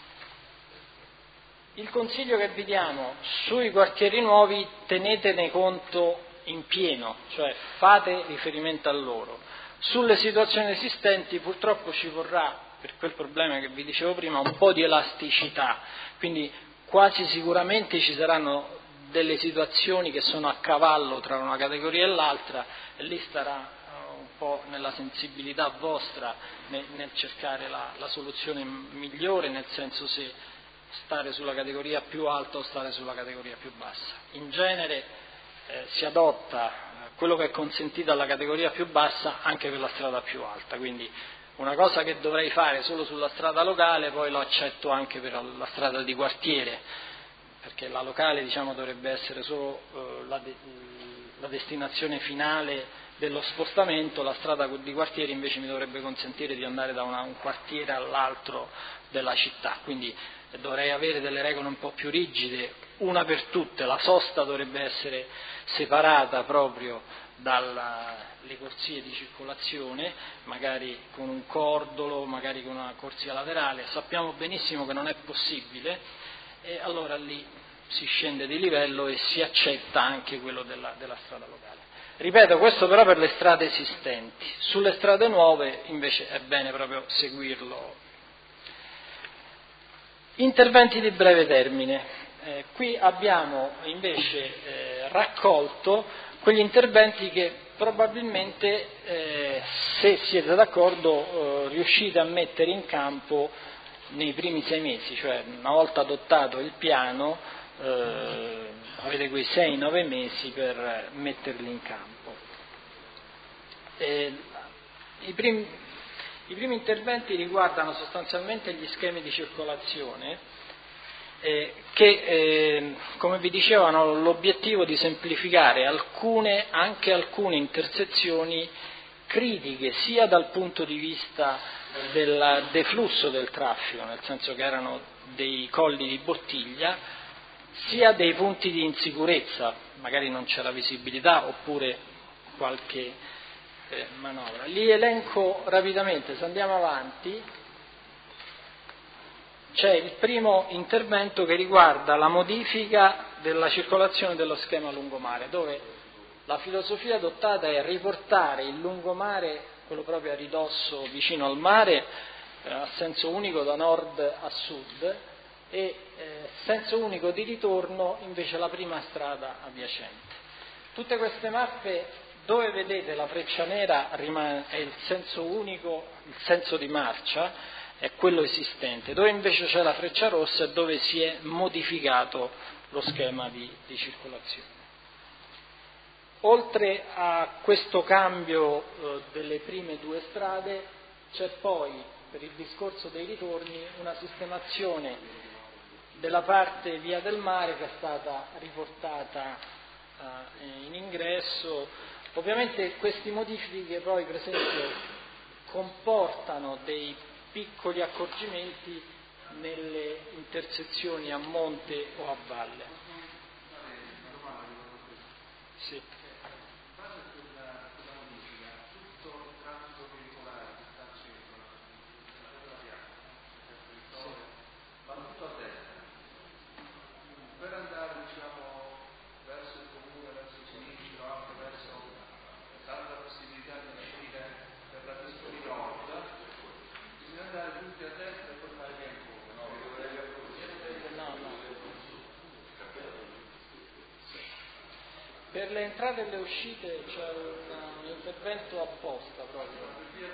Il consiglio che vi diamo sui quartieri nuovi: tenetene conto in pieno, cioè fate riferimento a loro. Sulle situazioni esistenti purtroppo ci vorrà, per quel problema che vi dicevo prima, un po' di elasticità, quindi quasi sicuramente ci saranno delle situazioni che sono a cavallo tra una categoria e l'altra, e lì starà un po' nella sensibilità vostra nel, nel cercare la, la soluzione migliore, nel senso se stare sulla categoria più alta o stare sulla categoria più bassa. In genere eh, si adotta quello che è consentito alla categoria più bassa anche per la strada più alta, quindi una cosa che dovrei fare solo sulla strada locale poi lo accetto anche per la strada di quartiere, perché la locale, diciamo, dovrebbe essere solo eh, la, de- la destinazione finale dello spostamento, la strada di quartiere invece mi dovrebbe consentire di andare da una, un quartiere all'altro della città, quindi dovrei avere delle regole un po' più rigide, una per tutte. La sosta dovrebbe essere separata proprio dalle corsie di circolazione, magari con un cordolo, magari con una corsia laterale. Sappiamo benissimo che non è possibile, e allora lì si scende di livello e si accetta anche quello della, della strada locale. Ripeto, questo però per le strade esistenti. Sulle strade nuove invece è bene proprio seguirlo. Interventi di breve termine. Eh, qui abbiamo invece eh, raccolto quegli interventi che probabilmente, eh, se siete d'accordo, eh, riuscite a mettere in campo nei primi sei mesi, cioè una volta adottato il piano eh, avete quei sei nove mesi per metterli in campo. Eh, i, primi, I primi interventi riguardano sostanzialmente gli schemi di circolazione eh, che, eh, come vi dicevo, hanno l'obiettivo di semplificare alcune, anche alcune intersezioni critiche, sia dal punto di vista del deflusso del traffico, nel senso che erano dei colli di bottiglia, sia dei punti di insicurezza, magari non c'era visibilità oppure qualche eh, manovra. Li elenco rapidamente, se andiamo avanti. C'è il primo intervento che riguarda la modifica della circolazione dello schema lungomare, dove la filosofia adottata è riportare il lungomare, quello proprio a ridosso vicino al mare, eh, a senso unico da nord a sud, e eh, senso unico di ritorno invece la prima strada adiacente. Tutte queste mappe, dove vedete la freccia nera rimane, è il senso unico, il senso di marcia, è quello esistente, dove invece c'è la freccia rossa è dove si è modificato lo schema di, di circolazione. Oltre a questo cambio eh, delle prime due strade, c'è poi, per il discorso dei ritorni, una sistemazione della parte via del mare che è stata riportata eh, in ingresso. Ovviamente queste modifiche poi, per esempio, comportano dei piccoli accorgimenti nelle intersezioni a monte o a valle. Sì. Per andare, diciamo, verso il comune, verso i sinistro, anche verso tanta possibilità di uscire per la Pistoia Nord, Per le entrate e le uscite c'è un, un intervento apposta proprio.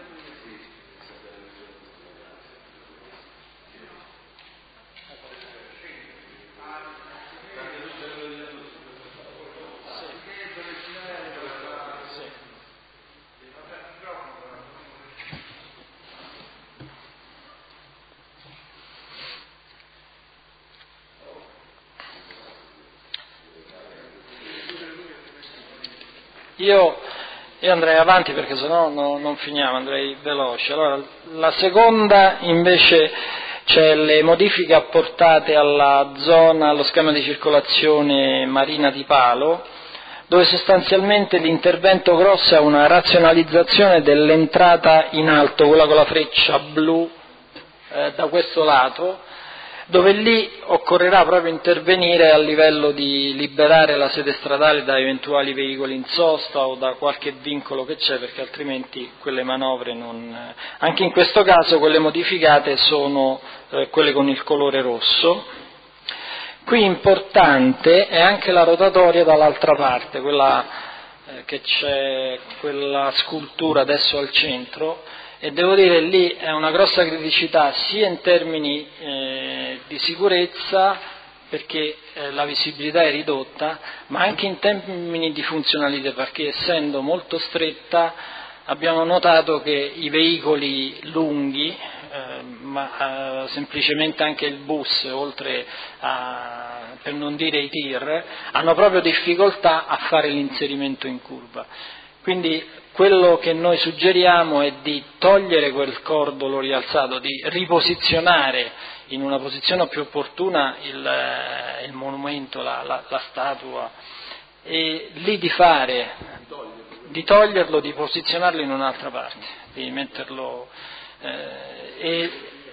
Io, io andrei avanti perché sennò no, non finiamo, andrei veloce. Allora, la seconda invece c'è le modifiche apportate alla zona, allo schema di circolazione Marina di Palo, dove sostanzialmente l'intervento grosso è una razionalizzazione dell'entrata in alto, quella con la freccia blu eh, da questo lato, dove lì occorrerà proprio intervenire a livello di liberare la sede stradale da eventuali veicoli in sosta o da qualche vincolo che c'è, perché altrimenti quelle manovre non... Anche in questo caso quelle modificate sono eh, quelle con il colore rosso. Qui importante è anche la rotatoria dall'altra parte, quella eh, che c'è, quella scultura adesso al centro, e devo dire lì è una grossa criticità sia in termini eh, di sicurezza, perché eh, la visibilità è ridotta, ma anche in termini di funzionalità, perché essendo molto stretta abbiamo notato che i veicoli lunghi, eh, ma eh, semplicemente anche il bus, oltre a, per non dire i tir, hanno proprio difficoltà a fare l'inserimento in curva. Quindi quello che noi suggeriamo è di togliere quel cordolo rialzato, di riposizionare in una posizione più opportuna il, il monumento, la, la, la statua, e lì di fare, di toglierlo, di posizionarlo in un'altra parte, di metterlo eh, e,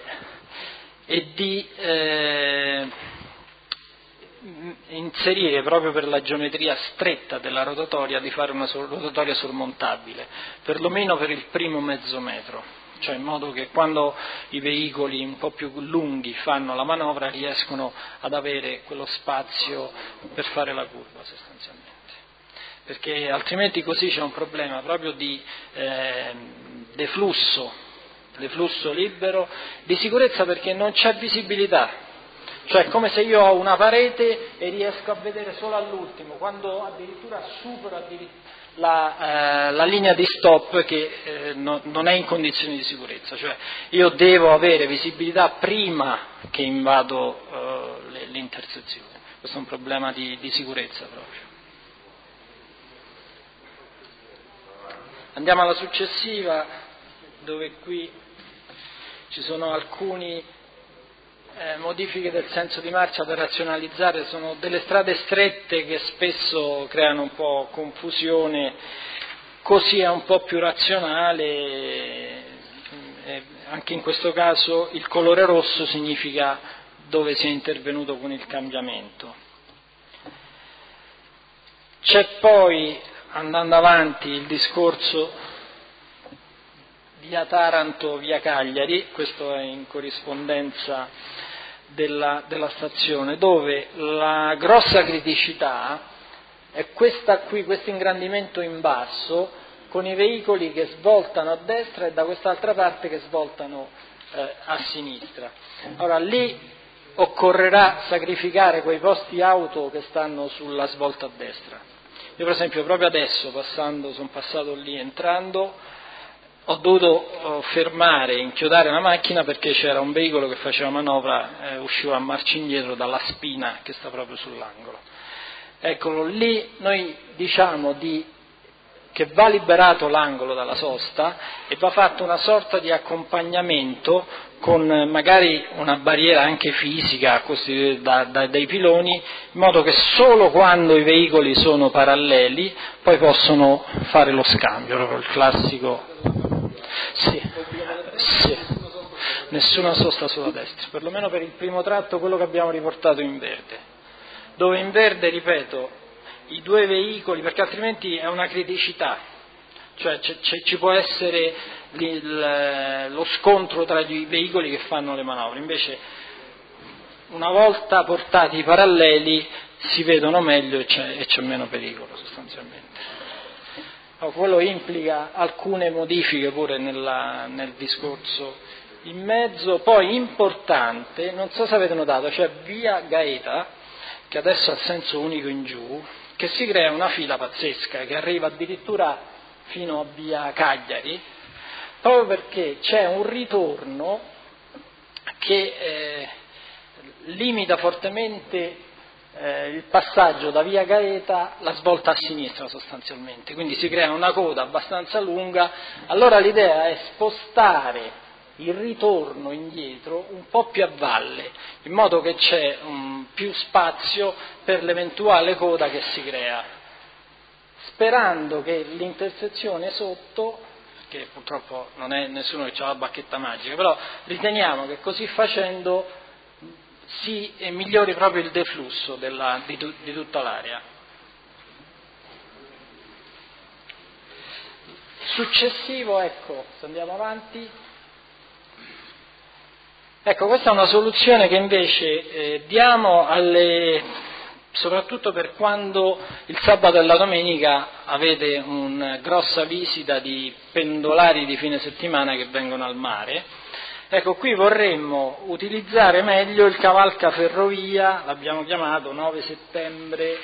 e di eh, inserire proprio per la geometria stretta della rotatoria, di fare una rotatoria sormontabile, perlomeno per il primo mezzo metro, cioè in modo che quando i veicoli un po' più lunghi fanno la manovra riescono ad avere quello spazio per fare la curva sostanzialmente, perché altrimenti così c'è un problema proprio di eh, deflusso, deflusso libero, di sicurezza, perché non c'è visibilità. Cioè è come se io ho una parete e riesco a vedere solo all'ultimo, quando addirittura supero addirittura la, eh, la linea di stop, che eh, no, non è in condizioni di sicurezza. Cioè io devo avere visibilità prima che invado eh, le, l'intersezione. Questo è un problema di, di sicurezza proprio. Andiamo alla successiva, dove qui ci sono alcuni Eh, modifiche del senso di marcia per razionalizzare. Sono delle strade strette che spesso creano un po' confusione, così è un po' più razionale. Eh, anche in questo caso il colore rosso significa dove si è intervenuto con il cambiamento. C'è poi, andando avanti, il discorso via Taranto, via Cagliari, questo è in corrispondenza Della, della stazione, dove la grossa criticità è questa qui, questo ingrandimento in basso, con i veicoli che svoltano a destra e da quest'altra parte che svoltano eh, a sinistra. Ora lì occorrerà sacrificare quei posti auto che stanno sulla svolta a destra. Io per esempio proprio adesso, passando, sono passato lì entrando, ho dovuto fermare, inchiodare la macchina perché c'era un veicolo che faceva manovra, eh, usciva a marcia indietro dalla spina che sta proprio sull'angolo. Eccolo, lì noi diciamo di, che va liberato l'angolo dalla sosta e va fatto una sorta di accompagnamento con magari una barriera anche fisica costituita da, da, dai piloni, in modo che solo quando i veicoli sono paralleli poi possono fare lo scambio, proprio il classico. Sì, sì, nessuna sosta sulla destra, perlomeno per il primo tratto, quello che abbiamo riportato in verde, dove in verde, ripeto, i due veicoli, perché altrimenti è una criticità, cioè c'è, c'è, ci può essere il, lo scontro tra i veicoli che fanno le manovre, invece una volta portati i paralleli si vedono meglio e c'è, e c'è meno pericolo sostanzialmente. No, quello implica alcune modifiche pure nella, nel discorso in mezzo. Poi importante, non so se avete notato, c'è via Gaeta, che adesso ha senso unico in giù, che si crea una fila pazzesca che arriva addirittura fino a via Cagliari, proprio perché c'è un ritorno che eh, limita fortemente eh, il passaggio da via Gaeta, la svolta a sinistra sostanzialmente, quindi si crea una coda abbastanza lunga. Allora l'idea è spostare il ritorno indietro un po' più a valle, in modo che c'è um, più spazio per l'eventuale coda che si crea, sperando che l'intersezione sotto, che purtroppo non è nessuno che ha la bacchetta magica, però riteniamo che così facendo si migliori proprio il deflusso della, di, di tutta l'area. Successivo, ecco, se andiamo avanti. Ecco, questa è una soluzione che invece eh, diamo alle, soprattutto per quando il sabato e la domenica avete una grossa visita di pendolari di fine settimana che vengono al mare. Ecco, qui vorremmo utilizzare meglio il cavalca ferrovia, l'abbiamo chiamato nove settembre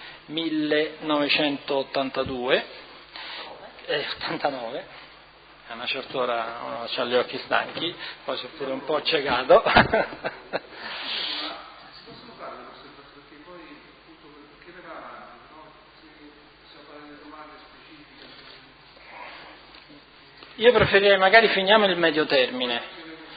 millenovecentottantadue, eh, ottantanove. A una certa ora uno ha gli occhi stanchi, poi sono pure un po' accecato. Io preferirei magari finiamo il medio termine.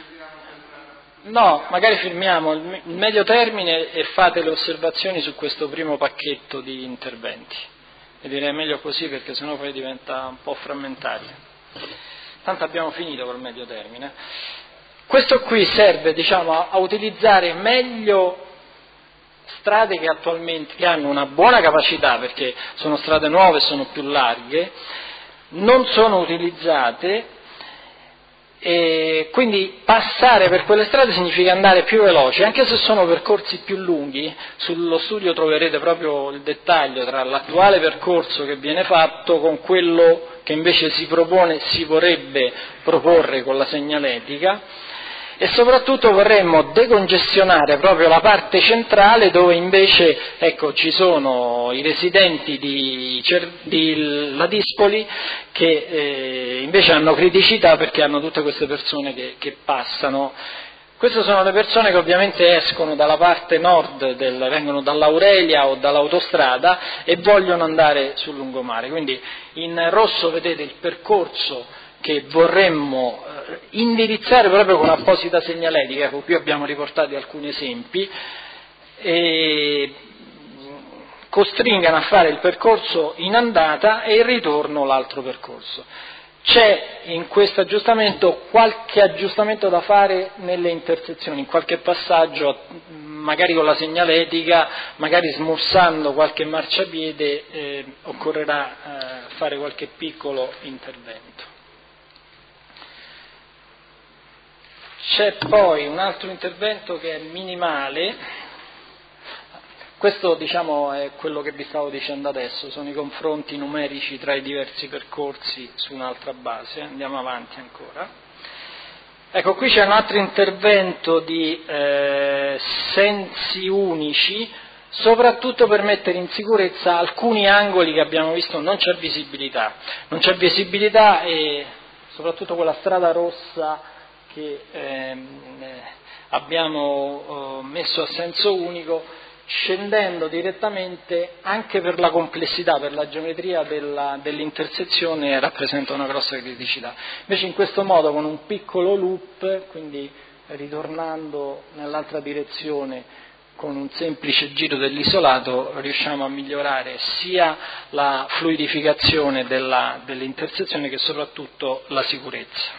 No, magari firmiamo il medio termine e fate le osservazioni su questo primo pacchetto di interventi. E direi meglio così perché sennò poi diventa un po' frammentario. Tanto abbiamo finito col medio termine. Questo qui serve, diciamo, a, a utilizzare meglio strade che attualmente che hanno una buona capacità, perché sono strade nuove, sono più larghe, non sono utilizzate, e quindi passare per quelle strade significa andare più veloci, anche se sono percorsi più lunghi. Sullo studio troverete proprio il dettaglio tra l'attuale percorso che viene fatto con quello che invece si propone, si vorrebbe proporre con la segnaletica, e soprattutto vorremmo decongestionare proprio la parte centrale dove invece ecco, ci sono i residenti di, di Ladispoli che eh, invece hanno criticità perché hanno tutte queste persone che, che passano. Queste sono le persone che ovviamente escono dalla parte nord, del, vengono dall'Aurelia o dall'autostrada e vogliono andare sul lungomare. Quindi in rosso vedete il percorso che vorremmo eh, indirizzare proprio con apposita segnaletica. Ecco, qui abbiamo riportati alcuni esempi, e costringano a fare il percorso in andata e il ritorno l'altro percorso. C'è in questo aggiustamento qualche aggiustamento da fare nelle intersezioni, in qualche passaggio, magari con la segnaletica, magari smussando qualche marciapiede, eh, occorrerà eh, fare qualche piccolo intervento. C'è poi un altro intervento che è minimale. Questo diciamo è quello che vi stavo dicendo adesso, sono i confronti numerici tra i diversi percorsi su un'altra base. Andiamo avanti ancora. Ecco, qui c'è un altro intervento di eh, sensi unici, soprattutto per mettere in sicurezza alcuni angoli che abbiamo visto non c'è visibilità. Non c'è visibilità e soprattutto quella strada rossa che ehm, abbiamo eh, messo a senso unico, scendendo direttamente anche per la complessità, per la geometria della, dell'intersezione rappresenta una grossa criticità. Invece in questo modo con un piccolo loop, quindi ritornando nell'altra direzione con un semplice giro dell'isolato, riusciamo a migliorare sia la fluidificazione della, dell'intersezione che soprattutto la sicurezza.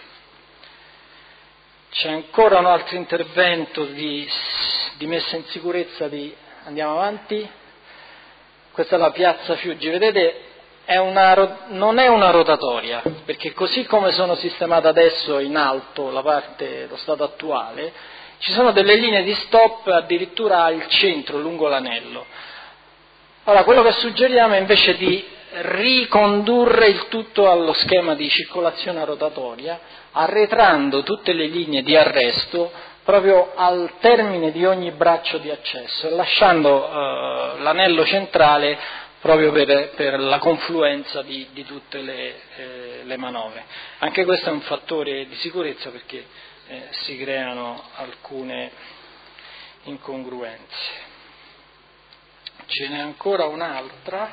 C'è ancora un altro intervento di, di messa in sicurezza di... Andiamo avanti. Questa è la piazza Fiuggi, vedete è una, non è una rotatoria, perché così come sono sistemata adesso in alto la parte, lo stato attuale, Ci sono delle linee di stop addirittura al centro, lungo l'anello. Ora, quello che suggeriamo è invece di ricondurre il tutto allo schema di circolazione rotatoria, arretrando tutte le linee di arresto proprio al termine di ogni braccio di accesso e lasciando eh, l'anello centrale proprio per, per la confluenza di, di tutte le, eh, le manovre. Anche questo è un fattore di sicurezza perché eh, si creano alcune incongruenze. Ce n'è ancora un'altra.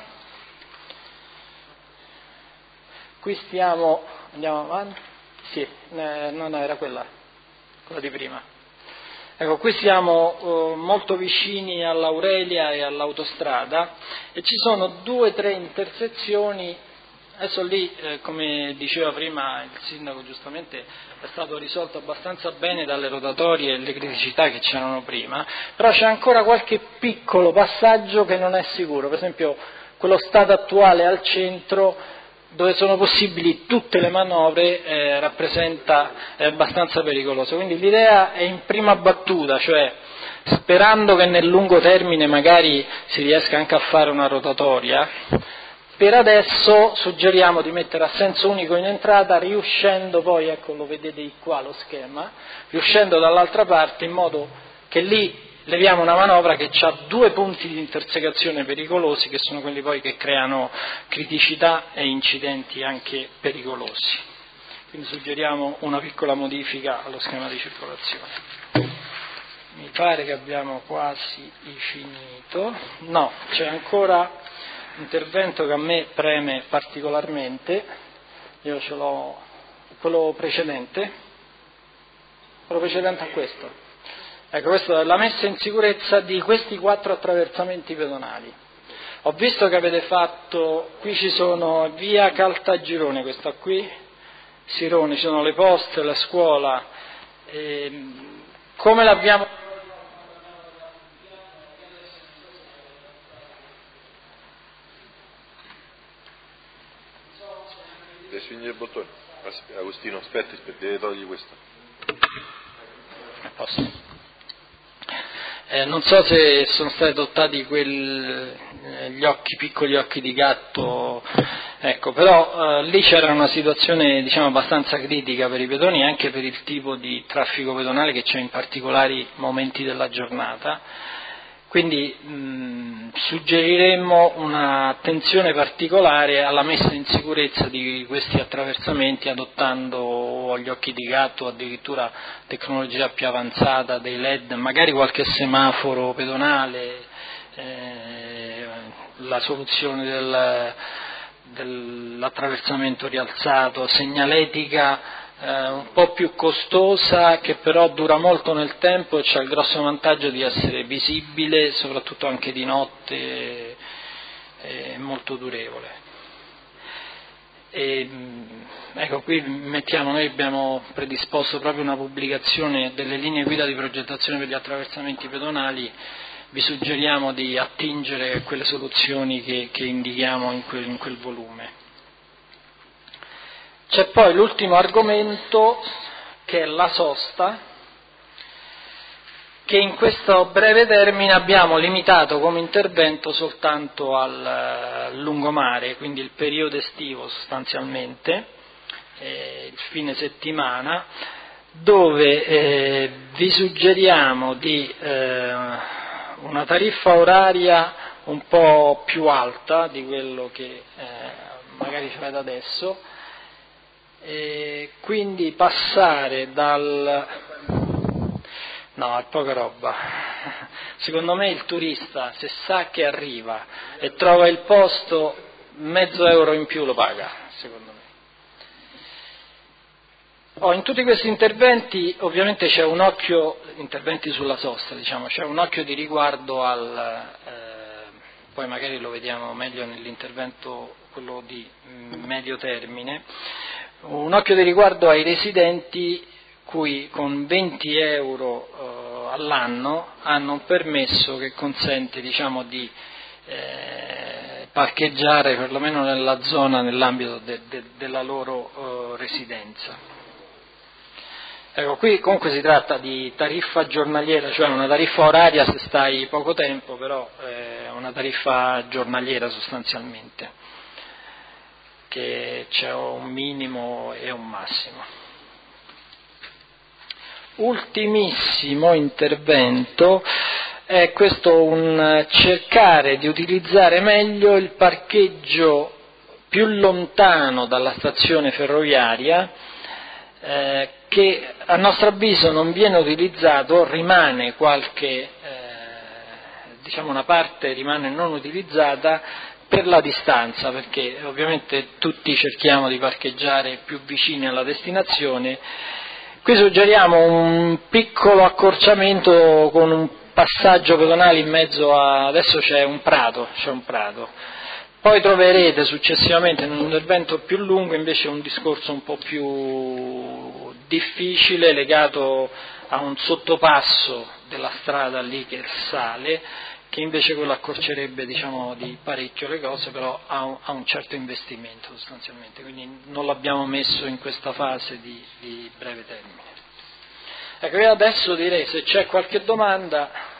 Qui stiamo, andiamo avanti? Sì, eh, no, no, era quella, quella di prima. Ecco, qui siamo eh, molto vicini all'Aurelia e all'autostrada e ci sono due o tre intersezioni. Adesso lì, eh, come diceva prima il sindaco giustamente, è stato risolto abbastanza bene dalle rotatorie e le criticità che c'erano prima, però c'è ancora qualche piccolo passaggio che non è sicuro, per esempio quello stato attuale al centro, dove sono possibili tutte le manovre, eh, rappresenta è abbastanza pericoloso. Quindi l'idea è in prima battuta, cioè sperando che nel lungo termine magari si riesca anche a fare una rotatoria, per adesso suggeriamo di mettere a senso unico in entrata, riuscendo poi, ecco lo vedete qua lo schema, riuscendo dall'altra parte in modo che lì leviamo una manovra che ha due punti di intersecazione pericolosi, che sono quelli poi che creano criticità e incidenti anche pericolosi. Quindi suggeriamo una piccola modifica allo schema di circolazione. Mi pare che abbiamo quasi finito. No, c'è ancora un intervento che a me preme particolarmente. Io ce l'ho, quello precedente, quello precedente a questo. Ecco, questa è la messa in sicurezza di questi quattro attraversamenti pedonali. Ho visto che avete fatto, qui ci sono via Caltagirone, questa qui, Sironi, ci sono le poste, la scuola, e, come l'abbiamo... Deve spingere il bottone. Agostino, aspetti, deve togli questo. Posso. Eh, non so se sono stati adottati quel, eh, gli occhi, piccoli occhi di gatto, ecco, però eh, lì c'era una situazione diciamo abbastanza critica per i pedoni, anche per il tipo di traffico pedonale che c'è in particolari momenti della giornata. Quindi mh, suggeriremmo un'attenzione particolare alla messa in sicurezza di questi attraversamenti, adottando gli occhi di gatto o addirittura tecnologia più avanzata, dei L E D, magari qualche semaforo pedonale, eh, la soluzione del, dell'attraversamento rialzato, segnaletica Eh, un po' più costosa, che però dura molto nel tempo e c'ha il grosso vantaggio di essere visibile, soprattutto anche di notte, è molto durevole. E, ecco, qui mettiamo, noi abbiamo predisposto proprio una pubblicazione delle linee guida di progettazione per gli attraversamenti pedonali, vi suggeriamo di attingere a quelle soluzioni che, che indichiamo in quel, in quel volume. C'è poi l'ultimo argomento, che è la sosta, che in questo breve termine abbiamo limitato come intervento soltanto al lungomare, quindi il periodo estivo sostanzialmente, eh, il fine settimana, dove eh, vi suggeriamo di eh, una tariffa oraria un po' più alta di quello che eh, magari fate adesso, e quindi passare dal... no, è poca roba. Secondo me il turista, se sa che arriva e trova il posto, mezzo euro in più lo paga, secondo me. Oh, in tutti questi interventi ovviamente c'è un occhio, interventi sulla sosta, diciamo, c'è un occhio di riguardo al... Eh, poi magari lo vediamo meglio nell'intervento, quello di medio termine, un occhio di riguardo ai residenti cui con venti euro eh, all'anno hanno un permesso che consente, diciamo, di eh, parcheggiare perlomeno nella zona, nell'ambito de, de, della loro eh, residenza. Ecco, qui comunque si tratta di tariffa giornaliera, cioè una tariffa oraria se stai poco tempo, però è una tariffa giornaliera sostanzialmente, che c'è un minimo e un massimo. Ultimissimo intervento è questo, un cercare di utilizzare meglio il parcheggio più lontano dalla stazione ferroviaria, eh, che a nostro avviso non viene utilizzato, rimane qualche, eh, diciamo una parte rimane non utilizzata per la distanza, perché ovviamente tutti cerchiamo di parcheggiare più vicini alla destinazione. Qui suggeriamo un piccolo accorciamento con un passaggio pedonale in mezzo a, adesso c'è un prato, c'è un prato. Poi troverete successivamente in un intervento più lungo invece un discorso un po' più difficile legato a un sottopasso della strada lì che sale, che invece quello accorcerebbe, diciamo, di parecchio le cose, però ha un, ha un certo investimento sostanzialmente, quindi non l'abbiamo messo in questa fase di, di breve termine. Ecco, io adesso direi, se c'è qualche domanda.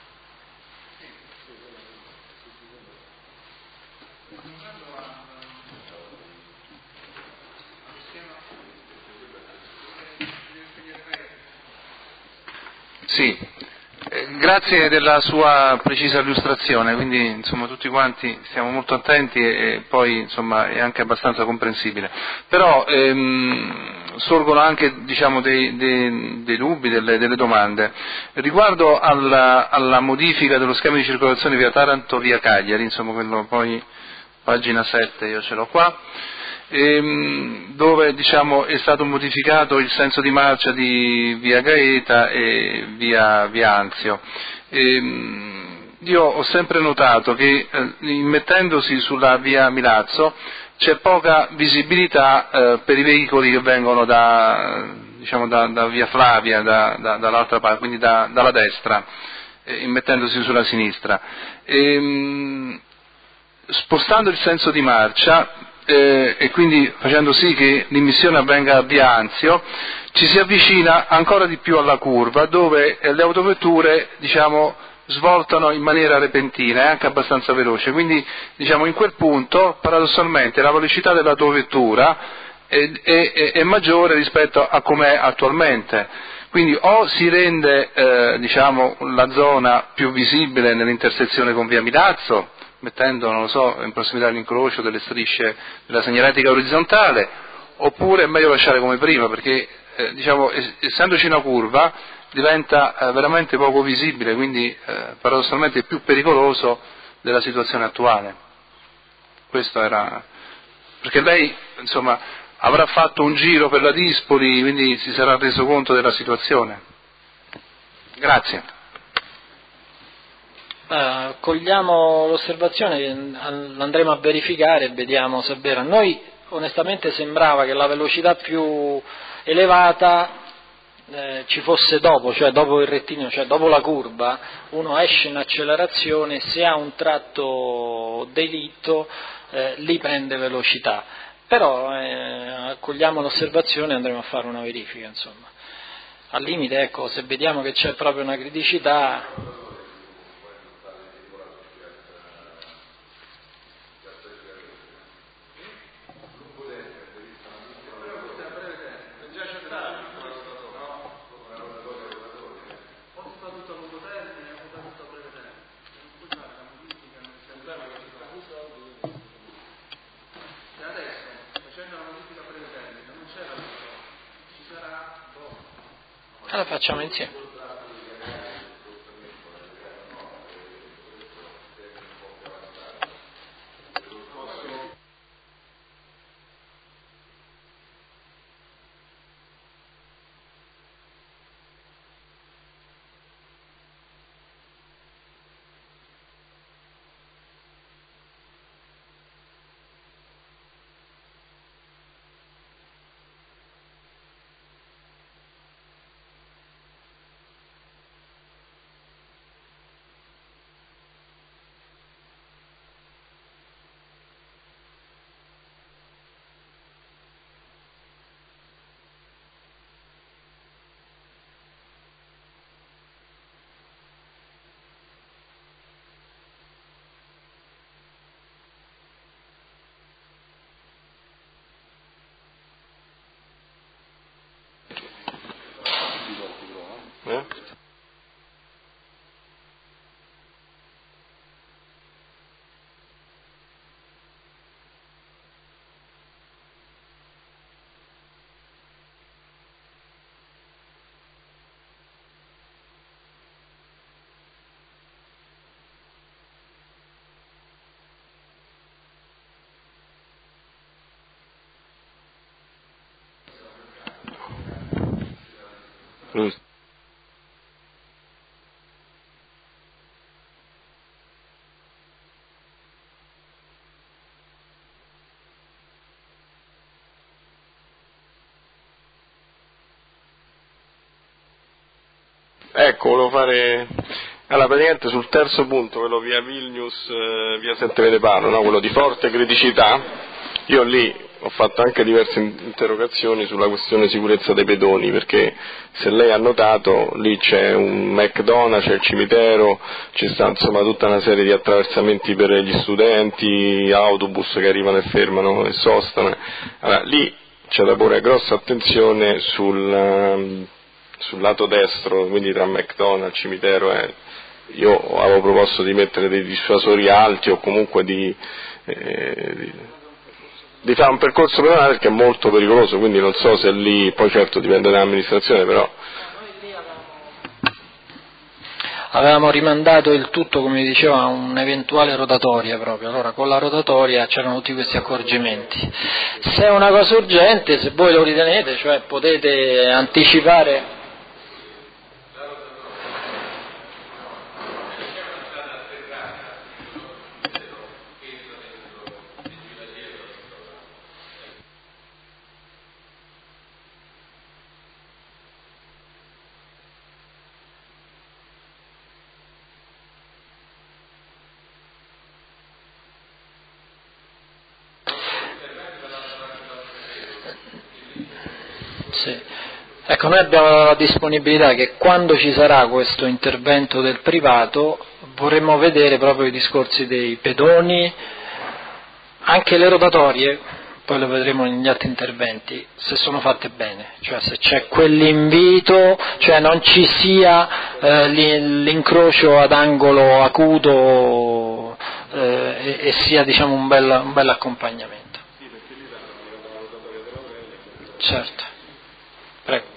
Sì, eh, grazie della sua precisa illustrazione, quindi insomma tutti quanti stiamo molto attenti e, e poi insomma è anche abbastanza comprensibile. Però ehm, sorgono anche, diciamo, dei, dei, dei dubbi, delle, delle domande. Riguardo alla, alla modifica dello schema di circolazione via Taranto, via Cagliari, insomma quello poi, pagina sette, io ce l'ho qua, ehm, dove diciamo è stato modificato il senso di marcia di via Gaeta e via, via Anzio. Ehm, io ho sempre notato che eh, immettendosi sulla via Milazzo c'è poca visibilità eh, per i veicoli che vengono da, diciamo, da, da via Flavia, da, da, dall'altra parte, quindi da, dalla destra, eh, immettendosi sulla sinistra. Ehm, spostando il senso di marcia eh, e quindi facendo sì che l'immissione avvenga a via Anzio, ci si avvicina ancora di più alla curva, dove eh, le autovetture, diciamo, svoltano in maniera repentina e anche abbastanza veloce, quindi diciamo in quel punto paradossalmente la velocità della tua vettura è, è, è maggiore rispetto a com'è attualmente, quindi o si rende eh, diciamo, la zona più visibile nell'intersezione con via Milazzo, mettendo, non lo so, in prossimità all'incrocio delle strisce della segnaletica orizzontale, oppure è meglio lasciare come prima, perché eh, diciamo, essendoci una curva diventa eh, veramente poco visibile, quindi eh, paradossalmente è più pericoloso della situazione attuale. Questo era, perché lei insomma avrà fatto un giro per la Dispoli, quindi si sarà reso conto della situazione. Grazie. Uh, cogliamo l'osservazione, andremo a verificare e vediamo se è vero. A noi onestamente sembrava che la velocità più elevata Eh, ci fosse dopo, cioè dopo il rettilineo, cioè dopo la curva, uno esce in accelerazione, se ha un tratto delitto eh, lì prende velocità, però eh, accogliamo l'osservazione e andremo a fare una verifica, insomma. Al limite, ecco, se vediamo che c'è proprio una criticità. La facciamo insieme. Ecco, volevo fare, allora praticamente sul terzo punto, quello via Vilnius, eh, via Sette Veteparo, no? Quello di forte criticità, io lì ho fatto anche diverse interrogazioni sulla questione sicurezza dei pedoni, perché se lei ha notato lì c'è un McDonald's, c'è il cimitero, ci sta insomma tutta una serie di attraversamenti per gli studenti, autobus che arrivano e fermano e sostano, allora lì c'è da porre grossa attenzione sul... sul lato destro, quindi tra McDonald's, cimitero, eh, io avevo proposto di mettere dei dissuasori alti o comunque di, eh, di, di fare un percorso pedonale perché è molto pericoloso, quindi non so se lì, poi certo dipende dall'amministrazione, però... Avevamo rimandato il tutto, come diceva, a un'eventuale rotatoria proprio, allora con la rotatoria c'erano tutti questi accorgimenti. Se è una cosa urgente, se voi lo ritenete, cioè potete anticipare... Sì. Ecco, noi abbiamo la disponibilità che quando ci sarà questo intervento del privato vorremmo vedere proprio i discorsi dei pedoni, anche le rotatorie, poi lo vedremo negli altri interventi, se sono fatte bene, cioè se c'è quell'invito, cioè non ci sia eh, l'incrocio ad angolo acuto eh, e, e sia diciamo un bel, un bel accompagnamento. Certo. Prego.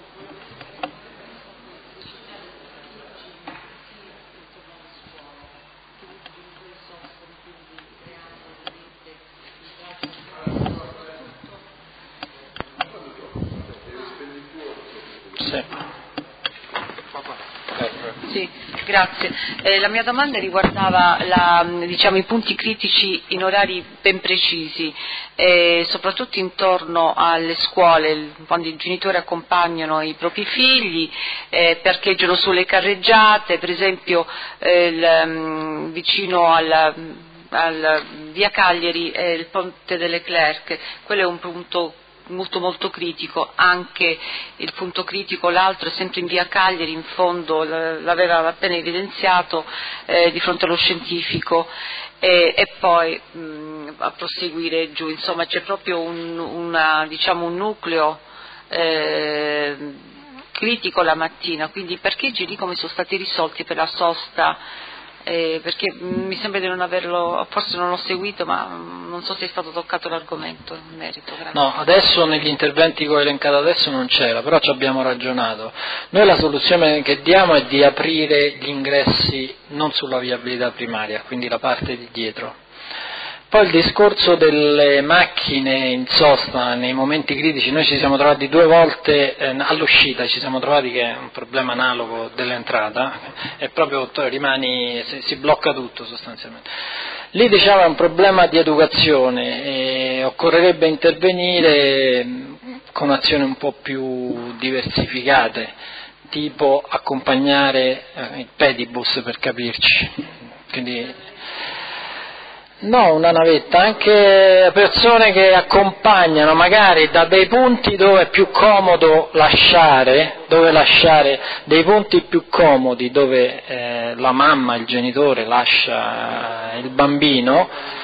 Sì. Sì, grazie. Eh, la mia domanda riguardava la, diciamo, i punti critici in orari ben precisi, eh, soprattutto intorno alle scuole, quando i genitori accompagnano i propri figli, eh, parcheggiano sulle carreggiate, per esempio eh, il, um, vicino alla, al via Cagliari è il ponte delle Clerche, quello è un punto molto molto critico, anche il punto critico, l'altro è sempre in via Cagliari, in fondo l'aveva appena evidenziato, eh, di fronte allo scientifico, e, e poi mh, a proseguire giù, insomma c'è proprio un, una, diciamo, un nucleo eh, critico la mattina, quindi perché i giri come sono stati risolti per la sosta? Eh, perché mi sembra di non averlo, forse non l'ho seguito, ma non so se è stato toccato l'argomento in merito. Grazie. No, adesso negli interventi che ho elencato adesso non c'era, però ci abbiamo ragionato. Noi la soluzione che diamo è di aprire gli ingressi non sulla viabilità primaria, quindi la parte di dietro. Poi il discorso delle macchine in sosta nei momenti critici, noi ci siamo trovati due volte eh, all'uscita, ci siamo trovati che è un problema analogo dell'entrata, è proprio rimani, si blocca tutto sostanzialmente. Lì diciamo è un problema di educazione e occorrerebbe intervenire con azioni un po' più diversificate, tipo accompagnare eh, il pedibus per capirci, quindi no, una navetta, anche persone che accompagnano magari da dei punti dove è più comodo lasciare, dove lasciare dei punti più comodi dove eh, la mamma, il genitore lascia il bambino,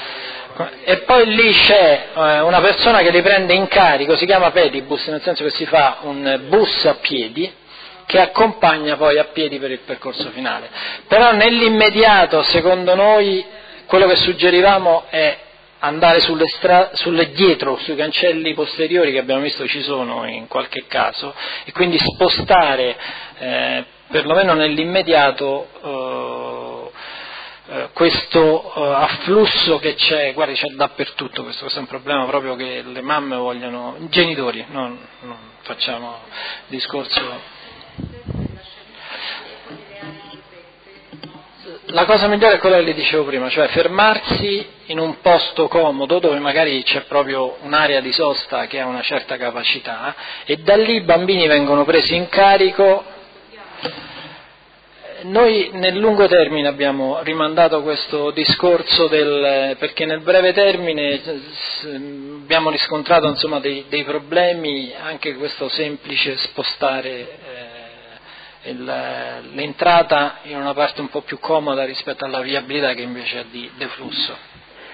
e poi lì c'è eh, una persona che li prende in carico, si chiama pedibus, nel senso che si fa un bus a piedi che accompagna poi a piedi per il percorso finale. Però nell'immediato, secondo noi, quello che suggerivamo è andare sulle, stra- sulle dietro, sui cancelli posteriori che abbiamo visto ci sono in qualche caso, e quindi spostare eh, perlomeno nell'immediato eh, eh, questo eh, afflusso che c'è, guardi, c'è dappertutto questo, questo è un problema proprio che le mamme vogliono, i genitori, non, non facciamo discorso. La cosa migliore è quella che le dicevo prima, cioè fermarsi in un posto comodo dove magari c'è proprio un'area di sosta che ha una certa capacità e da lì i bambini vengono presi in carico. Noi nel lungo termine abbiamo rimandato questo discorso del, perché nel breve termine abbiamo riscontrato insomma, dei, dei problemi, anche questo semplice spostare eh, il, l'entrata in una parte un po' più comoda rispetto alla viabilità che invece è di deflusso.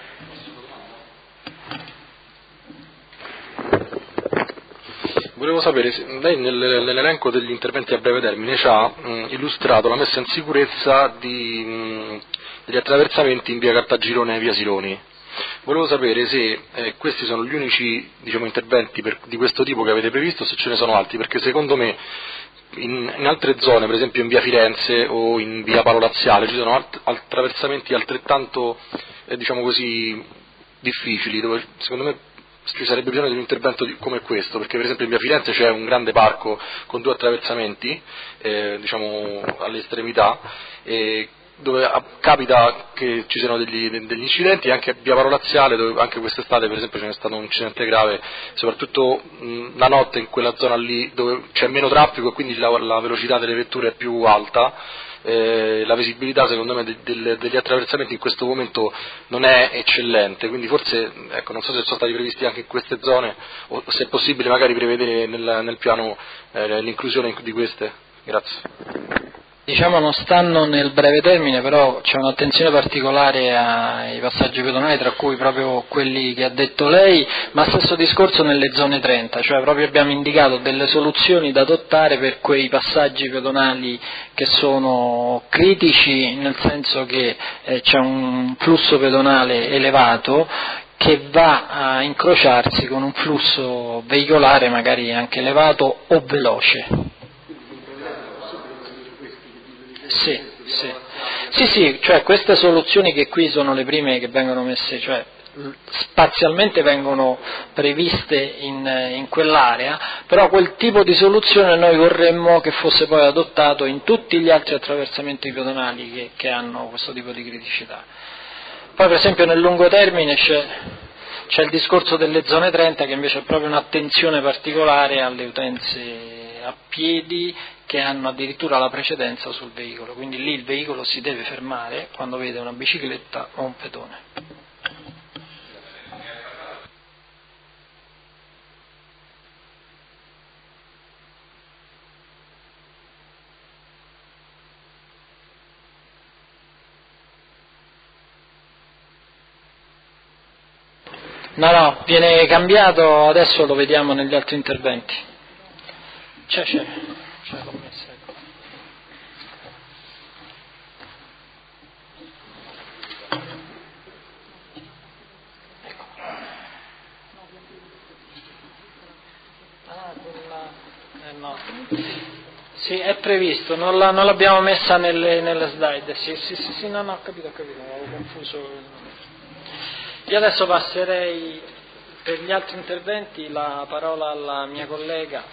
Volevo sapere, se lei nell'elenco degli interventi a breve termine ci ha mh, illustrato la messa in sicurezza di, mh, degli attraversamenti in via Cartagirone e via Siloni. Volevo sapere se eh, questi sono gli unici diciamo, interventi per, di questo tipo che avete previsto o se ce ne sono altri, perché secondo me in, in altre zone, per esempio in via Firenze o in via Palo Laziale, ci sono alt- attraversamenti altrettanto eh, diciamo così, difficili, dove secondo me ci sarebbe bisogno di un intervento di, come questo, perché per esempio in via Firenze c'è un grande parco con due attraversamenti eh, diciamo all'estremità eh, dove a, capita che ci siano degli, degli incidenti, anche a via Palo Laziale dove anche quest'estate per esempio ce n'è stato un incidente grave, soprattutto mh, la notte in quella zona lì dove c'è meno traffico e quindi la, la velocità delle vetture è più alta. Eh, la visibilità secondo me de, de, degli attraversamenti in questo momento non è eccellente, quindi forse ecco, non so se sono stati previsti anche in queste zone o se è possibile magari prevedere nel, nel piano eh, l'inclusione di queste. Grazie. Diciamo non stanno nel breve termine, però c'è un'attenzione particolare ai passaggi pedonali, tra cui proprio quelli che ha detto lei, ma stesso discorso nelle zone trenta, cioè proprio abbiamo indicato delle soluzioni da adottare per quei passaggi pedonali che sono critici, nel senso che eh, c'è un flusso pedonale elevato che va a incrociarsi con un flusso veicolare magari anche elevato o veloce. Sì, sì, sì, sì, cioè queste soluzioni che qui sono le prime che vengono messe, cioè spazialmente vengono previste in, in quell'area, però quel tipo di soluzione noi vorremmo che fosse poi adottato in tutti gli altri attraversamenti pedonali che, che hanno questo tipo di criticità. Poi per esempio nel lungo termine c'è, c'è il discorso delle zone trenta che invece è proprio un'attenzione particolare alle utenze a piedi che hanno addirittura la precedenza sul veicolo, quindi lì il veicolo si deve fermare quando vede una bicicletta o un pedone. No, no, viene cambiato, adesso lo vediamo negli altri interventi. C'è, c'è, c'è l'ho messa, ecco. Ecco. Ah, quella, eh no. Sì, è previsto, non, la, non l'abbiamo messa nelle, nelle slide, sì, sì, sì, sì, no, no, ho capito, ho capito, avevo confuso. Io adesso passerei per gli altri interventi la parola alla mia collega.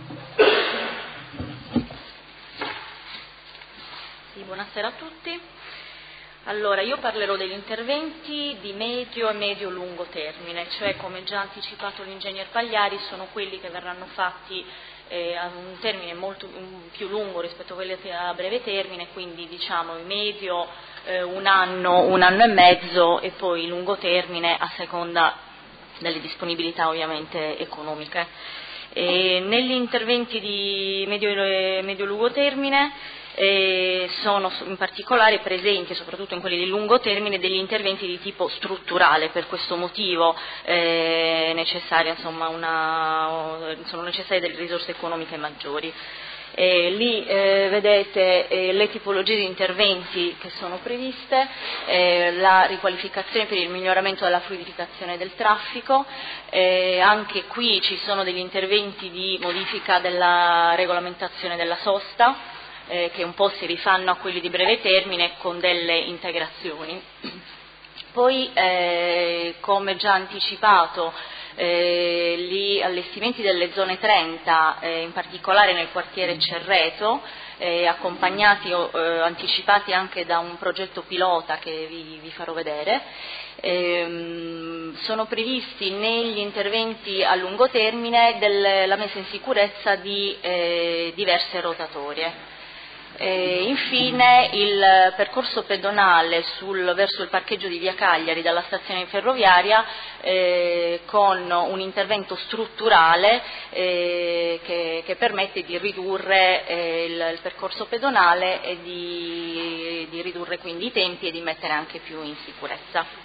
Sì, buonasera a tutti. Allora, io parlerò degli interventi di medio e medio-lungo termine, cioè come già anticipato l'ingegner Pagliari sono quelli che verranno fatti eh, a un termine molto un, più lungo rispetto a quelli a breve termine, quindi diciamo il medio eh, un anno, un anno e mezzo e poi il lungo termine a seconda delle disponibilità ovviamente economiche. E negli interventi di medio e medio-lungo termine eh, sono in particolare presenti, soprattutto in quelli di lungo termine, degli interventi di tipo strutturale. Per questo motivo eh, necessaria, insomma, una, sono necessarie delle risorse economiche maggiori. Eh, lì eh, vedete eh, le tipologie di interventi che sono previste, eh, la riqualificazione per il miglioramento della fluidificazione del traffico, eh, anche qui ci sono degli interventi di modifica della regolamentazione della sosta, eh, che un po' si rifanno a quelli di breve termine con delle integrazioni. Poi, eh, come già anticipato, Eh, gli allestimenti delle zone trenta, eh, in particolare nel quartiere Cerreto, eh, accompagnati o eh, anticipati anche da un progetto pilota che vi, vi farò vedere, ehm, sono previsti negli interventi a lungo termine del, la messa in sicurezza di eh, diverse rotatorie. E infine il percorso pedonale sul, verso il parcheggio di Via Cagliari dalla stazione ferroviaria eh, con un intervento strutturale eh, che, che permette di ridurre eh, il, il percorso pedonale e di, di ridurre quindi i tempi e di mettere anche più in sicurezza.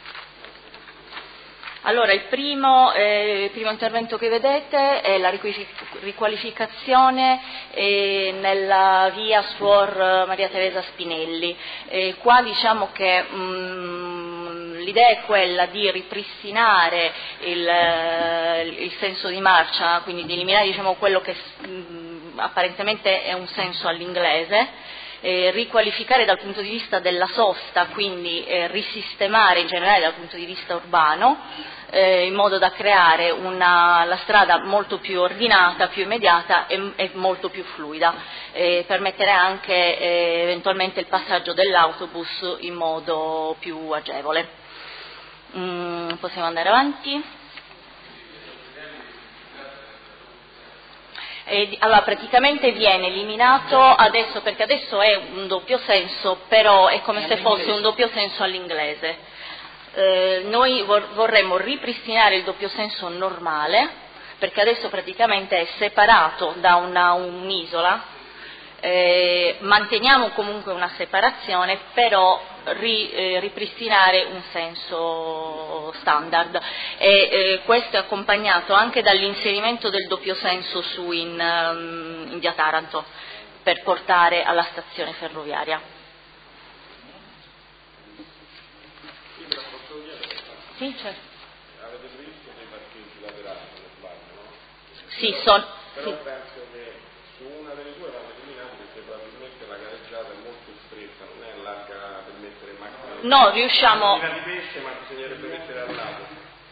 Allora, il primo, eh, il primo intervento che vedete è la riqualificazione eh, nella via Suor Maria Teresa Spinelli. Eh, qua diciamo che mh, l'idea è quella di ripristinare il, il senso di marcia, quindi di eliminare diciamo, quello che mh, apparentemente è un senso all'inglese. Eh, riqualificare dal punto di vista della sosta, quindi eh, risistemare in generale dal punto di vista urbano, eh, in modo da creare una, la strada molto più ordinata, più immediata e, e molto più fluida, eh, permettere anche eh, eventualmente il passaggio dell'autobus in modo più agevole. Mm, possiamo andare avanti? E, allora praticamente viene eliminato adesso, perché adesso è un doppio senso, però è come se fosse un doppio senso all'inglese. Eh, noi vor- vorremmo ripristinare il doppio senso normale, perché adesso praticamente è separato da una, un'isola, eh, manteniamo comunque una separazione, però ri, eh, ripristinare un senso standard e eh, questo è accompagnato anche dall'inserimento del doppio senso su in, um, in via Taranto per portare alla stazione ferroviaria. Sì, certo. Avete previsto dei parcheggi laterali, se non sbaglio, no? Sì, sono. Però Sì. penso che su una delle due vanno eliminati perché probabilmente la gareggiata è molto stretta, non è larga per mettere macchine. No, riusciamo. Una di pesce, ma bisognerebbe mettere al lato.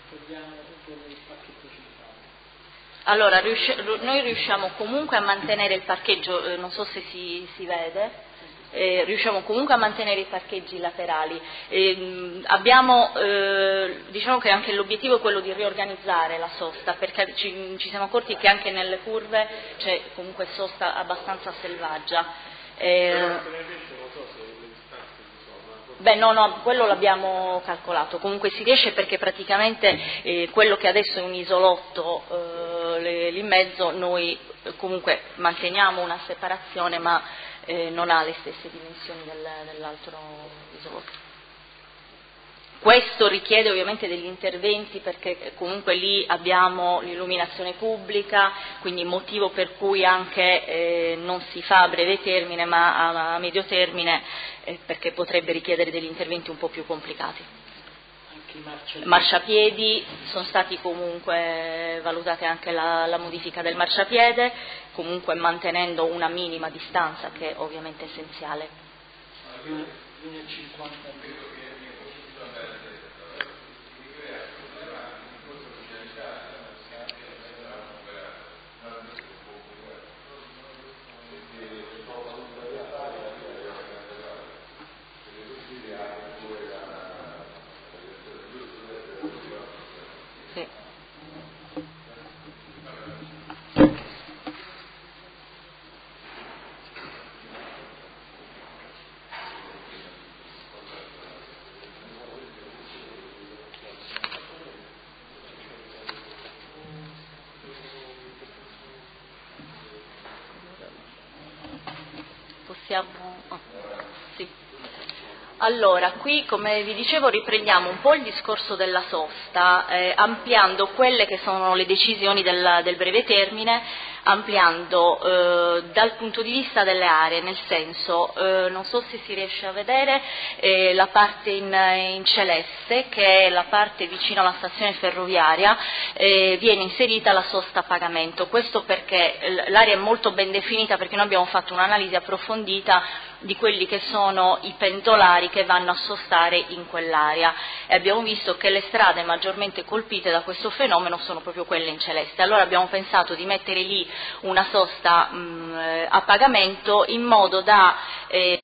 Allora, riusci- noi riusciamo comunque a mantenere il parcheggio, eh, non so se si, si vede. Eh, riusciamo comunque a mantenere i parcheggi laterali. Eh, abbiamo, eh, diciamo che anche l'obiettivo è quello di riorganizzare la sosta, perché ci, ci siamo accorti che anche nelle curve c'è comunque sosta abbastanza selvaggia. Eh, Beh, no, no, quello l'abbiamo calcolato, comunque si riesce perché praticamente eh, quello che adesso è un isolotto eh, lì in mezzo, noi eh, comunque manteniamo una separazione, ma eh, non ha le stesse dimensioni del, dell'altro isolotto. Questo richiede ovviamente degli interventi perché comunque lì abbiamo l'illuminazione pubblica, quindi motivo per cui anche eh, non si fa a breve termine ma a, a medio termine eh, perché potrebbe richiedere degli interventi un po' più complicati. Anche i marciapiedi. Marciapiedi, sono stati comunque valutate anche la, la modifica del marciapiede, comunque mantenendo una minima distanza che è ovviamente essenziale. Oh, sì. Allora, qui come vi dicevo riprendiamo un po' il discorso della sosta, eh, ampliando quelle che sono le decisioni del, del breve termine, ampliando eh, dal punto di vista delle aree, nel senso, eh, non so se si riesce a vedere eh, la parte in, in celeste, che è la parte vicino alla stazione ferroviaria, eh, viene inserita la sosta a pagamento. Questo perché l'area è molto ben definita, perché noi abbiamo fatto un'analisi approfondita di quelli che sono i pendolari pedonali che vanno a sostare in quell'area, e abbiamo visto che le strade maggiormente colpite da questo fenomeno sono proprio quelle in celeste. Allora abbiamo pensato di mettere lì una sosta mh, a pagamento in modo da eh,